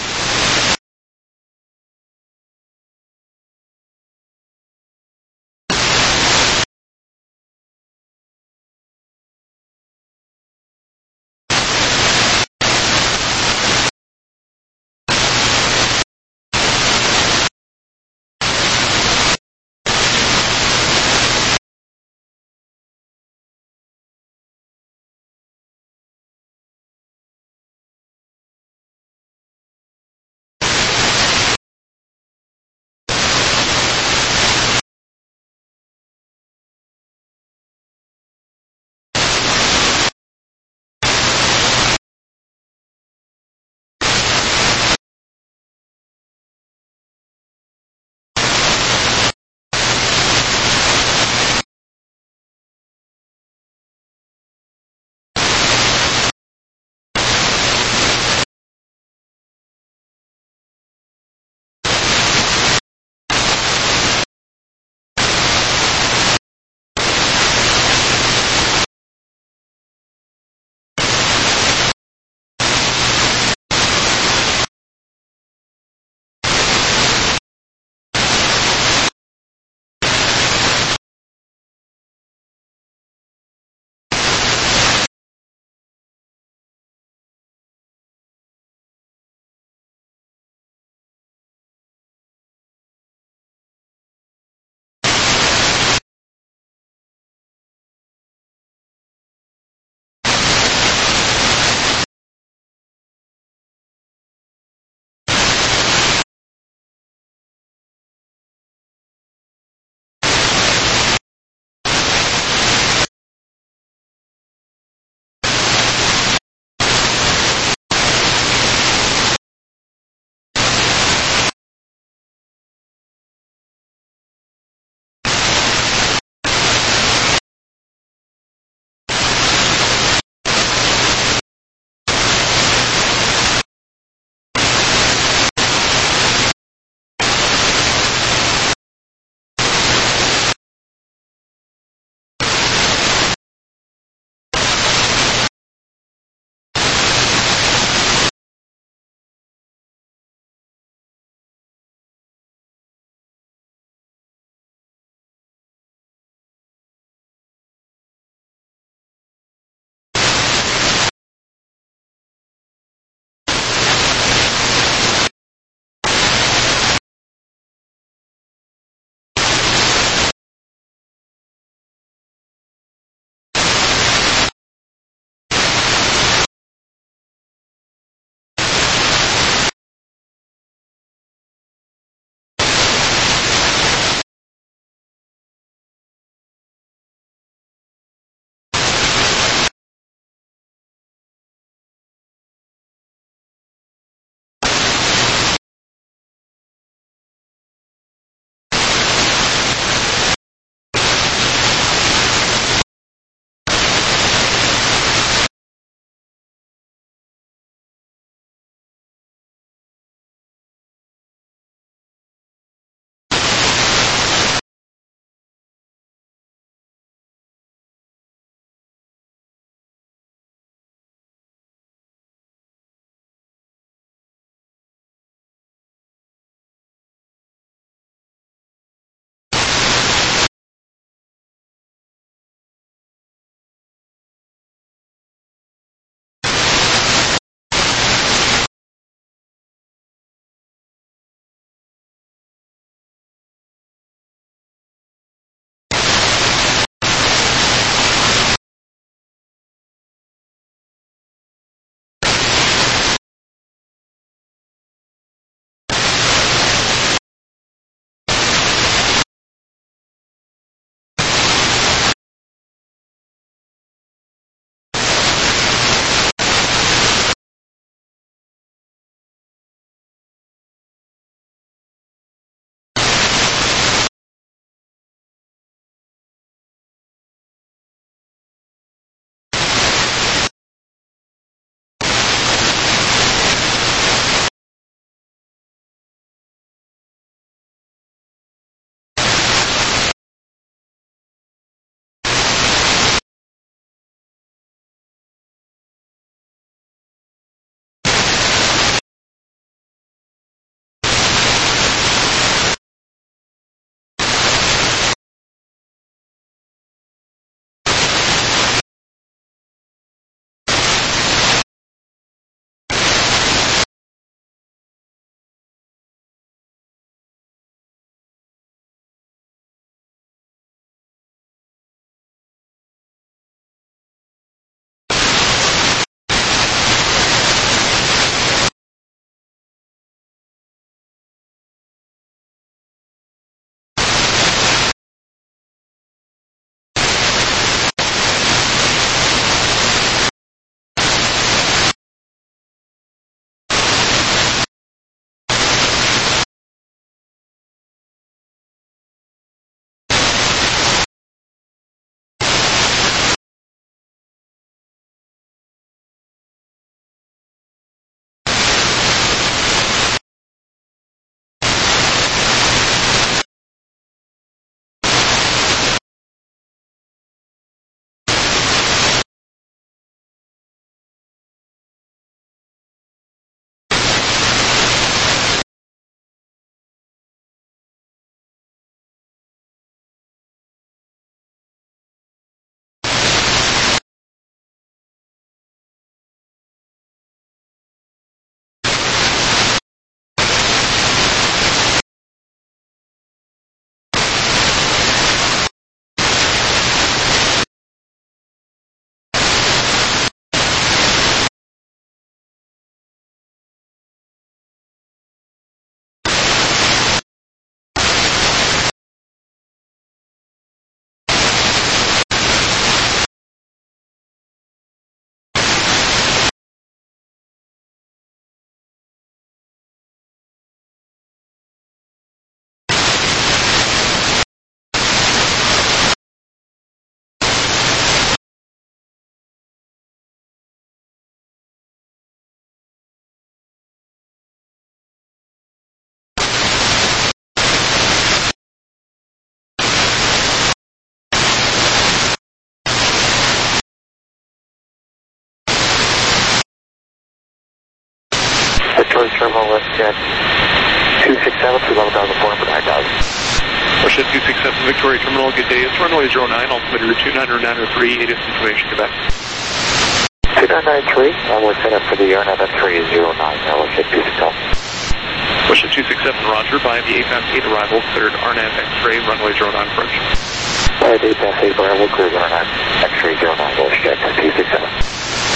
check. 267 to 11,400, 9,000. Russia 267 Victoria Terminal, good day. It's runway 09, altimeter 2993, ATIS information, Quebec. 2993, we're set up for the RNAV M309, now we'll hit 267. Russia 267, roger, by the APAS 8 arrival, cleared RNAV X-ray, runway 09 approach. By the APAS 8 arrival, cleared RNAV X-ray 09, we'll check 267.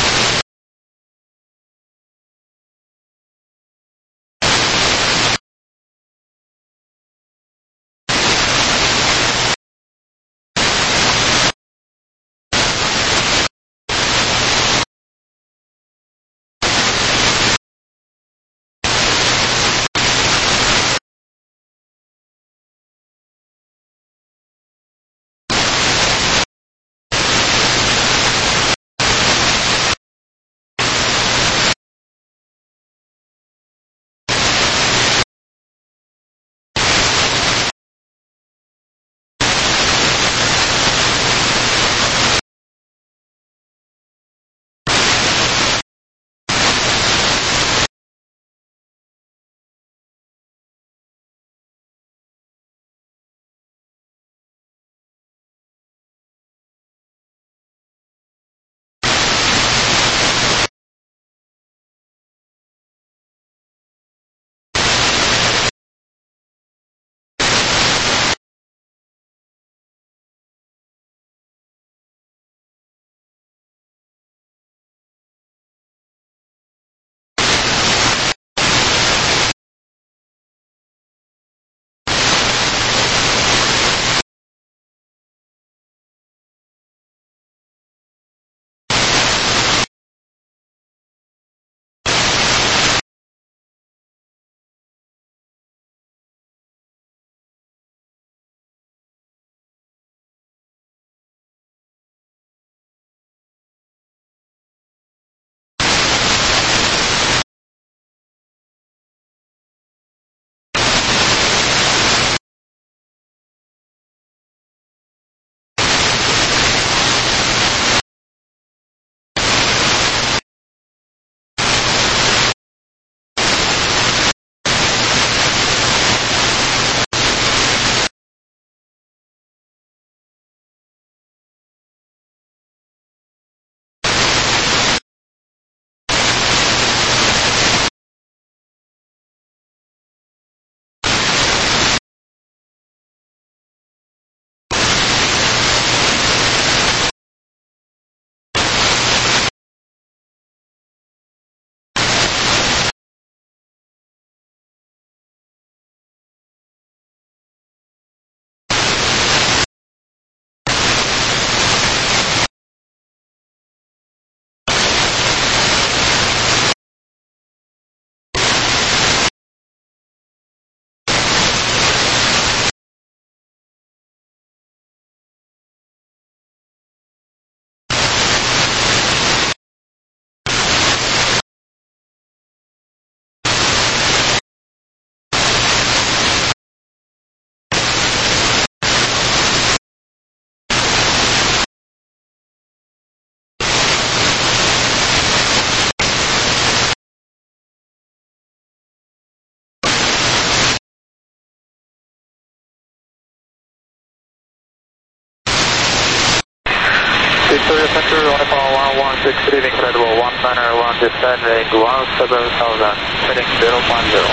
Victoria Center, Alpha 116, good evening, credible 1901, descending 17,000, heading 050.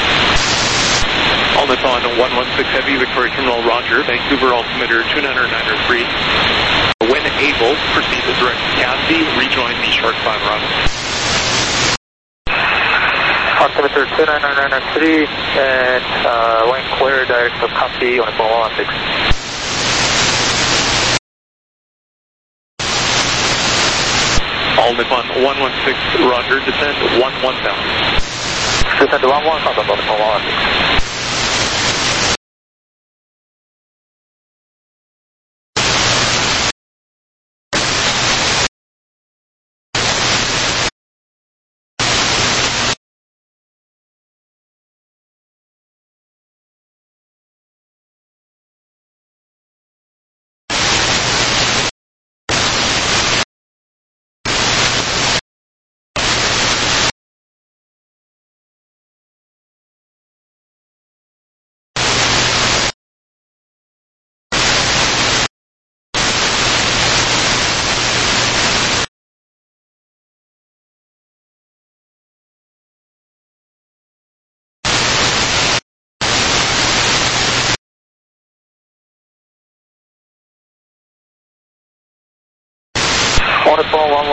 All Nippon 116 Heavy, Victoria Terminal, roger, Vancouver, altimeter 2993. When able, proceed to direct to Cassie, rejoin the Shark 5 route. Altimeter 2993, and when clear, direct to Cassie on Nippon 116. All Nippon 116, roger, descend 11,000. Descend 11,000 on Nippon 116.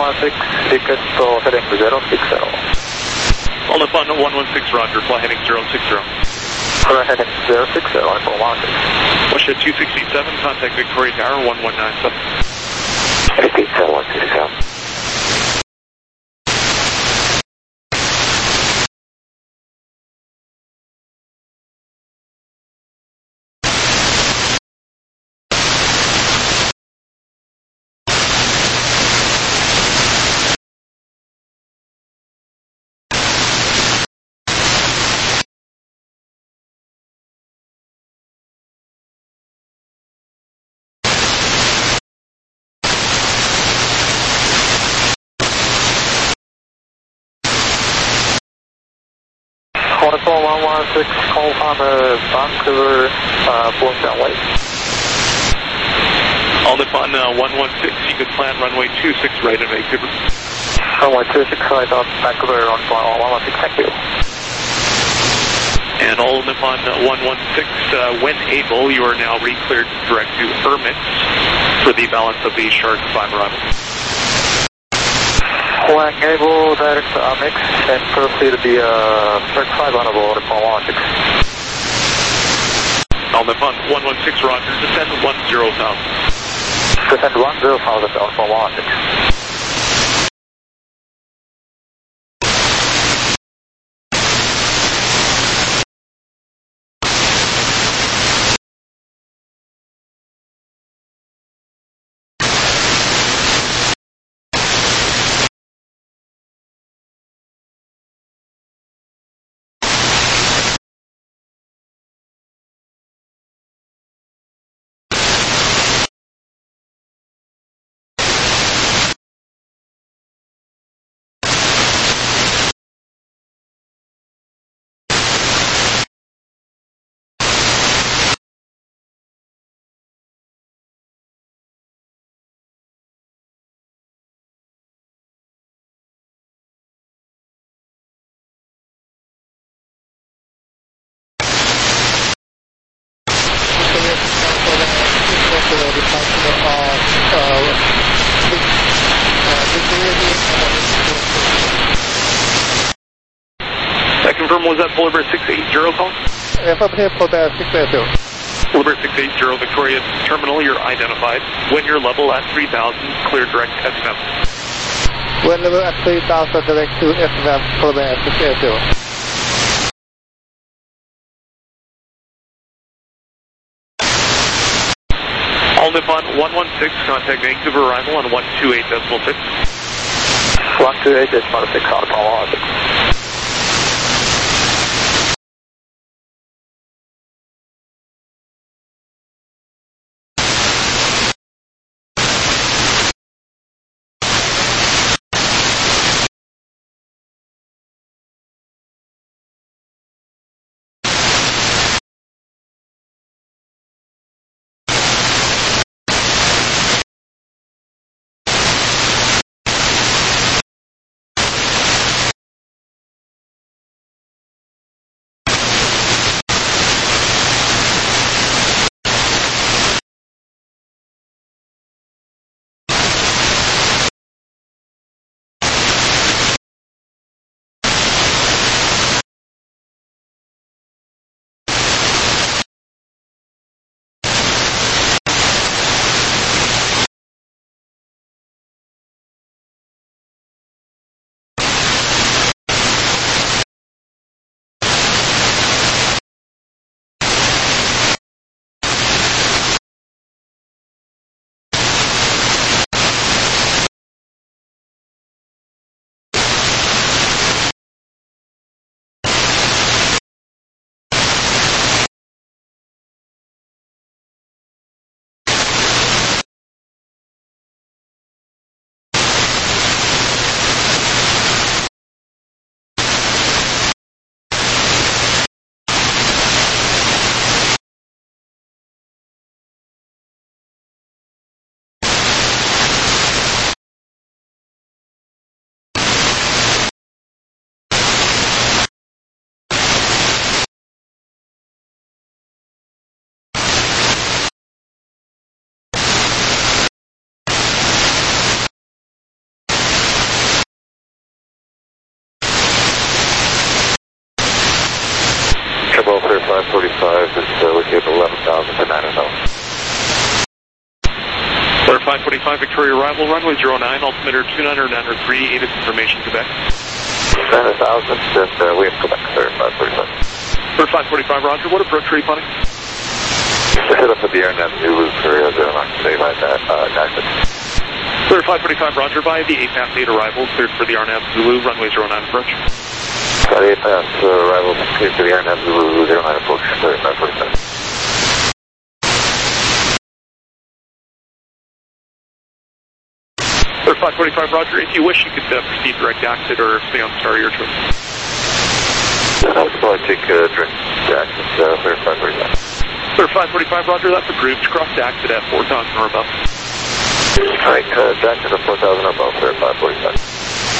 116, ticket for heading 060. All Nippon 116, roger, fly heading 060. Fly heading 060, info 116. Russia 267, contact Victoria Tower 1197. Repeat, 167. Nippon 116, call on Vancouver, going downway. All Nippon 116, you could plan runway 26 right in Vancouver. Runway 26 right on Vancouver on 116, thank you. And all Nippon 116, when able, you are now re-cleared direct to Hermits for the balance of the Shark 5 arrival. When able, direct to Amex and proceed to the Shark 5 on board Nippon 116. All Nippon 116, roger, descend 10,000. Descend 10,000 on Nippon 116. Confirm, was that Polar Bear 680 call? Affirmative, Polar Bear 680. Polar Bear 680 Victoria Terminal, you're identified. When you're level at 3,000, clear direct SFM. When level at 3,000, direct to SFM, Polar Bear 680. All Nippon 116, contact Vancouver arrival on 128.6. 128.6 on Nippon 116. 545 Victoria arrival, runway 09, altimeter 2993, ATIS information Quebec. 10,000, and we have Quebec, sir, 545. For 545 Roger, what approach are you planning? Hit up at the AirNav Zulu for 09, stay by that, taxi. Clear 545 Roger, via the 8 past 8 arrival, cleared for the RNAV Zulu, runway 09 approach. 8 past arrival, cleared for the AirNav Zulu, 09 approach, clear 545. Clear 545 Roger, if you wish you could proceed direct exit or stay on star your choice. I'll probably take direct exit, clear 545. Clear 545 Roger, that's approved. Cross to exit at 4,000 or above. Alright, exit at 4,000 or above, clear 545.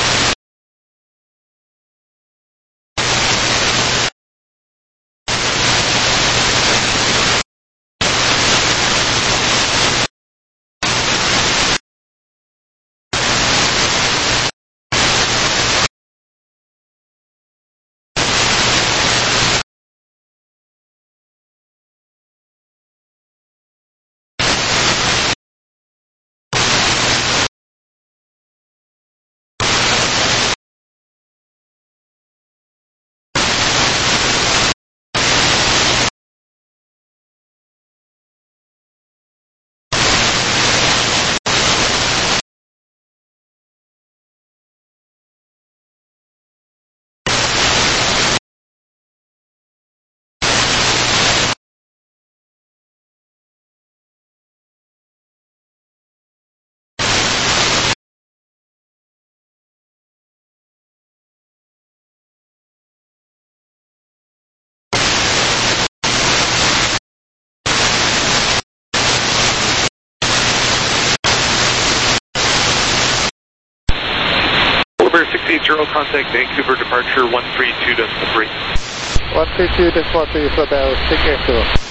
Number 680, contact Vancouver, departure 132.3. 132.3 for Bell 680.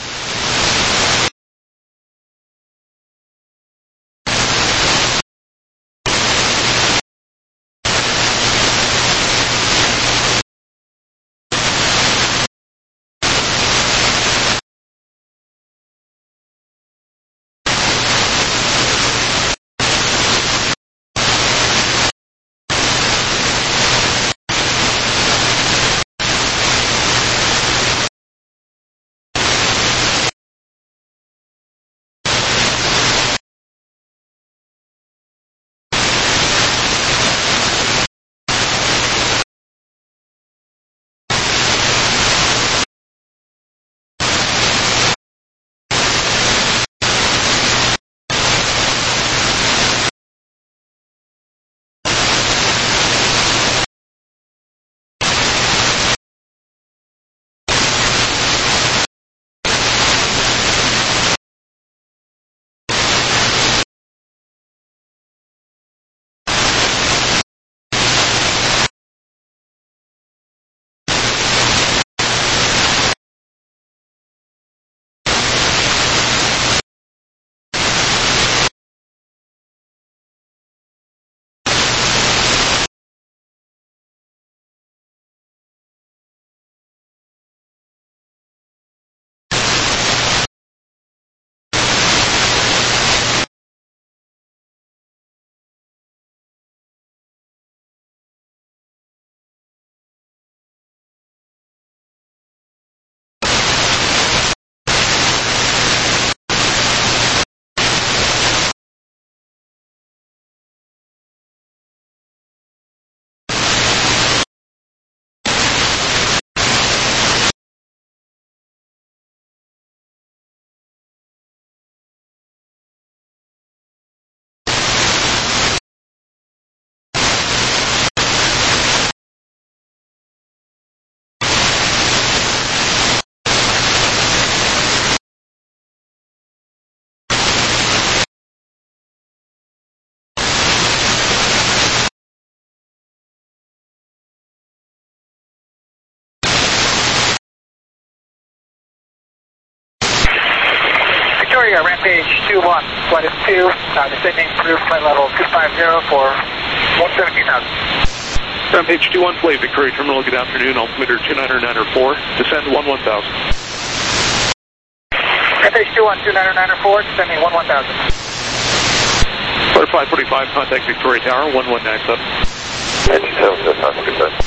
Rampage 21, flight is 2, descending through flight level 250 for 117,000. Rampage 21, flight Victoria Terminal, good afternoon, altimeter 2994, descend 11,000. Rampage 21, 2994, descending 11,000. Clear 545, contact Victoria Tower, 1197. Engine 7, that's not good then.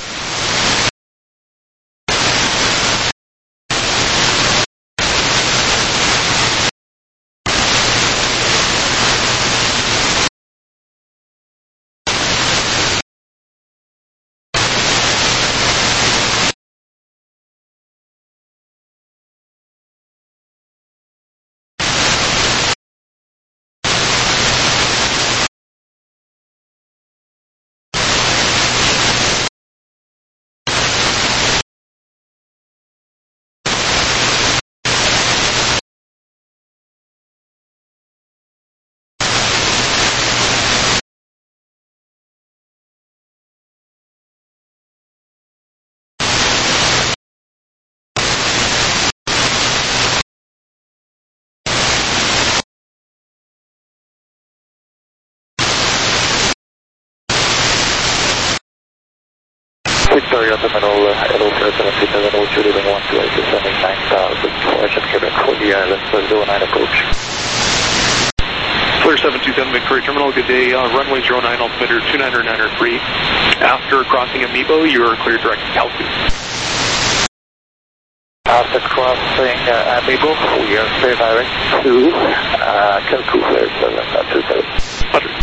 Victoria at the middle, LO 737, 02 leaving 128, descending 9,000, Washington, Quebec, for the island, 09 approach. Clear 727 Victoria Terminal, good day, runway 09, altimeter 2993. After crossing Amiibo, you are cleared direct to Calcu. After crossing Amiibo, we are clear direct to Calcu, clear 727. 100.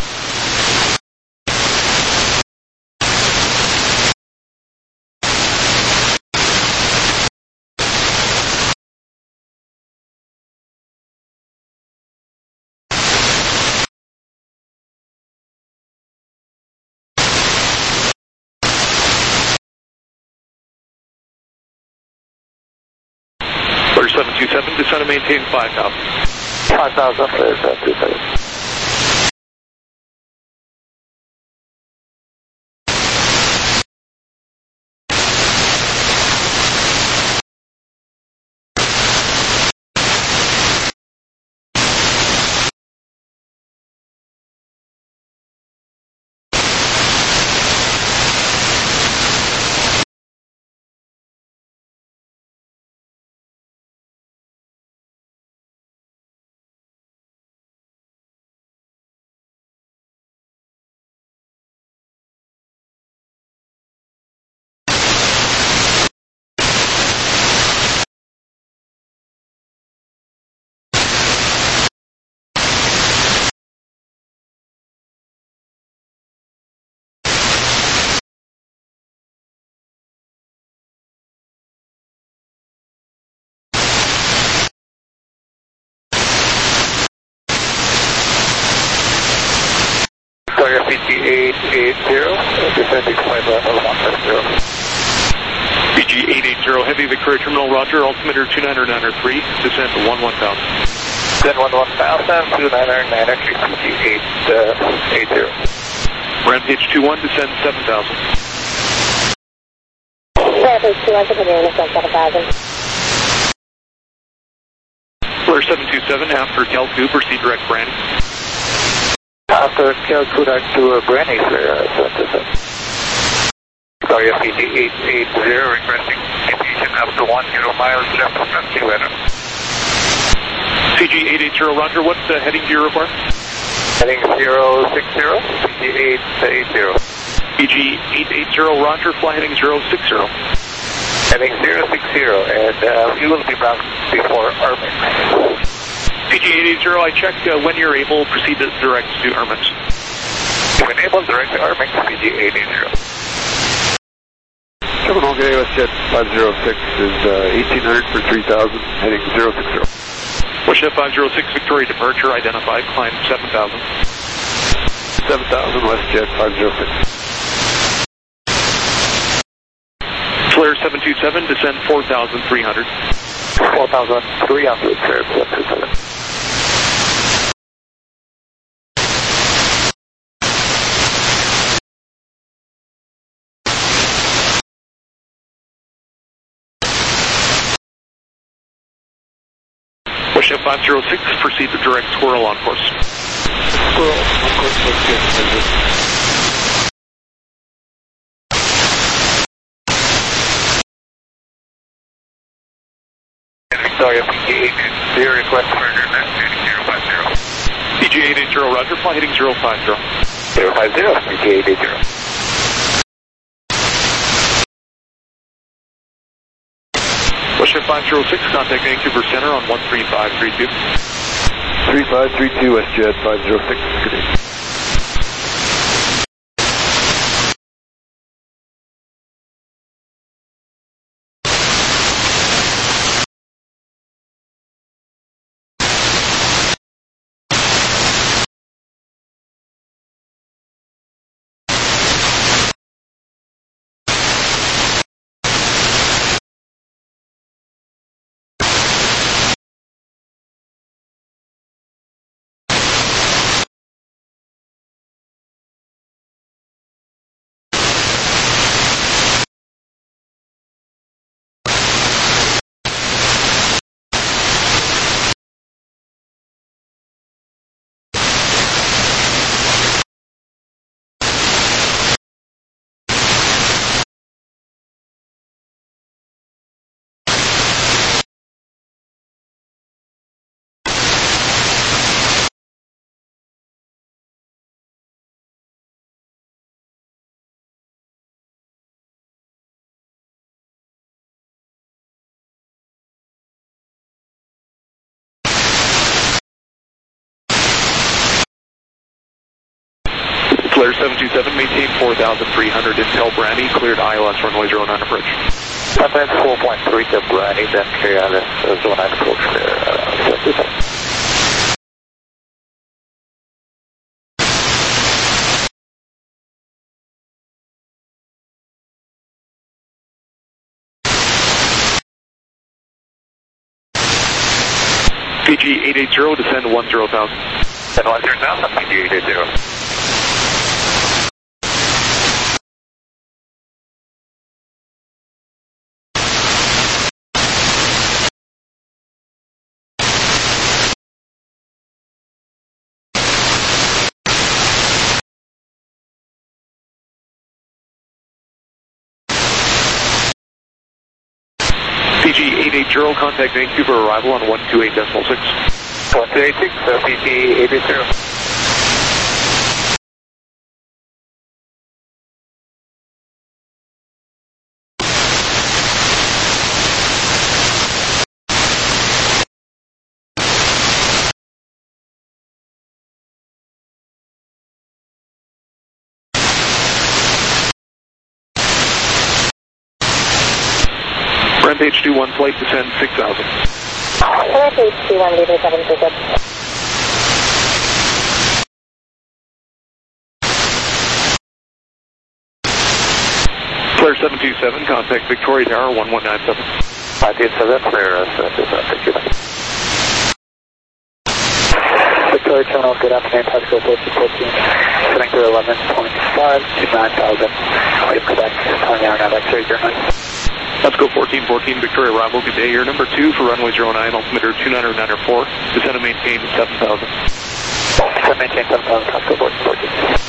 Clear 727, descend and maintain 5,000. 5,000, clear 727. Victoria PG 880, descending 5150. PG 880, heavy Victoria Terminal, roger, altimeter 2993, descend to 11,000. Then 11,000, 2993, PG 880. Rampage 21, descend 7,000. Rampage 21, descend 7,000. Clear 727, after Calcu, proceed direct Branny. After Calcu to Branny, clear 727. Victoria PG 880, requesting deviation up to 10 miles left of Nancy weather. CG 880, roger, what heading do you require? Heading 060, PG 880. PG 880, roger, fly heading 060. Heading 060, and we will be back before Armix. PG 880, I check when you're able, proceed direct to Armix. When able, direct to Armix, PG 880. Terminal Gay WestJet 506 is 1800 for 3000, heading 060. WestJet 506, Victoria departure, identified, climb 7,000. 7000, WestJet 506. Flare 727, descend 4,300. 4,300, Flare 727. WestJet 506, proceed to direct Squirrel on course. Squirrel on course, WestJet. Victoria PG 880, request further left, 050. PG PG880, roger, fly heading 050. 050, PG880. WestJet 506, contact Vancouver Center on 13532. 3532 WestJet 506, good day. Flair 727, maintain 4,300 Intel Brandy, cleared ILS runway 09 approach. Advance 4.3 to Brandy, then carry ILS 09 approach there, 727. PG880, descend 10,000. 10,000, PG880. PG880, contact Vancouver arrival on 128.6. 128.6, PG880. Rampage 21 flight, descend 6,000. Rampage 21, leaving 737. Flair 727, contact Victoria Tower 1197. 527, Flair 727, thank you. Victoria Terminal, good afternoon, Pascal 1414, setting to 11.5 to 9,000. Wait for that, telling you now, that's 309. Let's go 1414, Victoria arrival, good day, air number 2 for runway 09, altimeter 2994, descend and maintain 7,000. Descend maintain 7,000, Pascal 1414.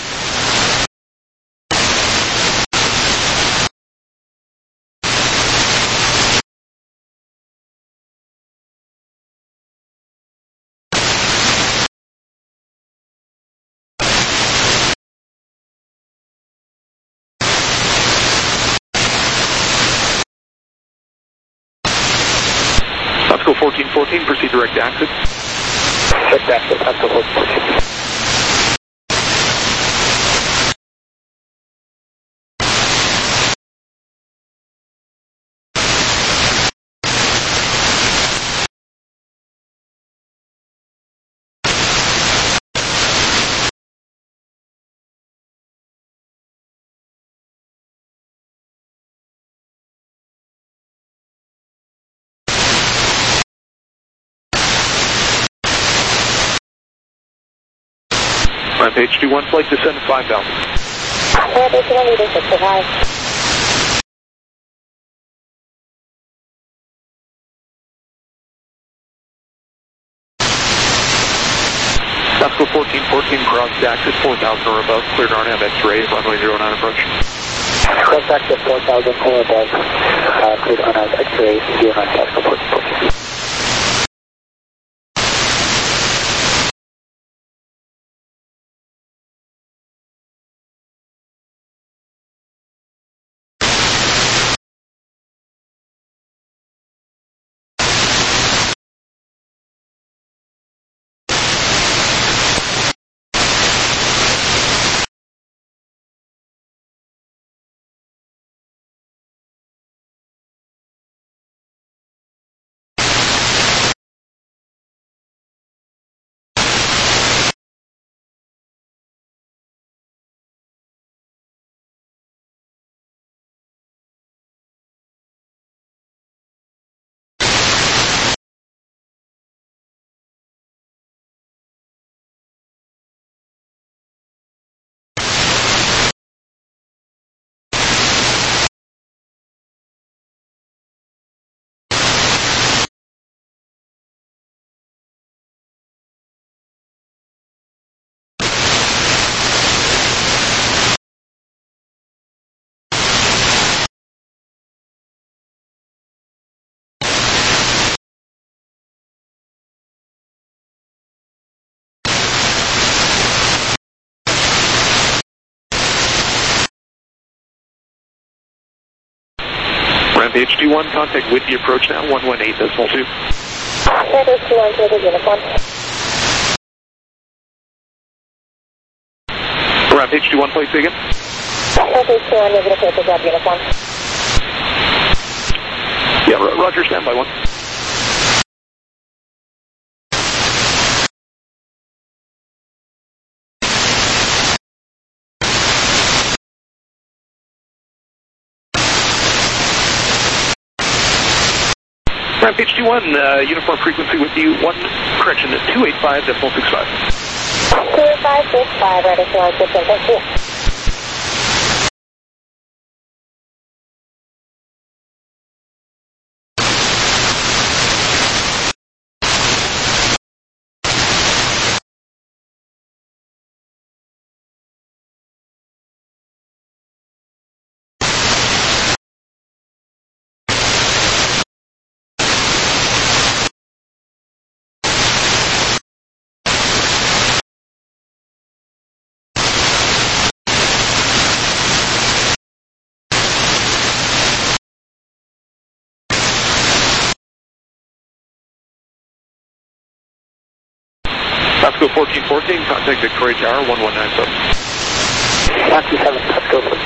Let's go 1414, proceed direct exit. Direct exit, let's go 1414. Rampage 21 flight, descend 5,000. Rampage 21, leaving 65. Let's go 1414, cross axis 4,000 or above, cleared RNAV X-ray, runway 09 approach. Cross axis 4,000 or above, cleared RNAV X-ray, 09 Pascal 1414. Rampage 21, contact with the approach now, 118.2. Rampage 21, Canadian uniform. Rampage 21, please say again. Rampage 21, negative, clear for job uniform. Yeah, roger, standby 1. Rampage 21, uniform frequency with you, 285.65. 285.65, ready for our system, thank you. Pasco 1414, contact Victoria Tower, 1197. Pasco 7, Pasco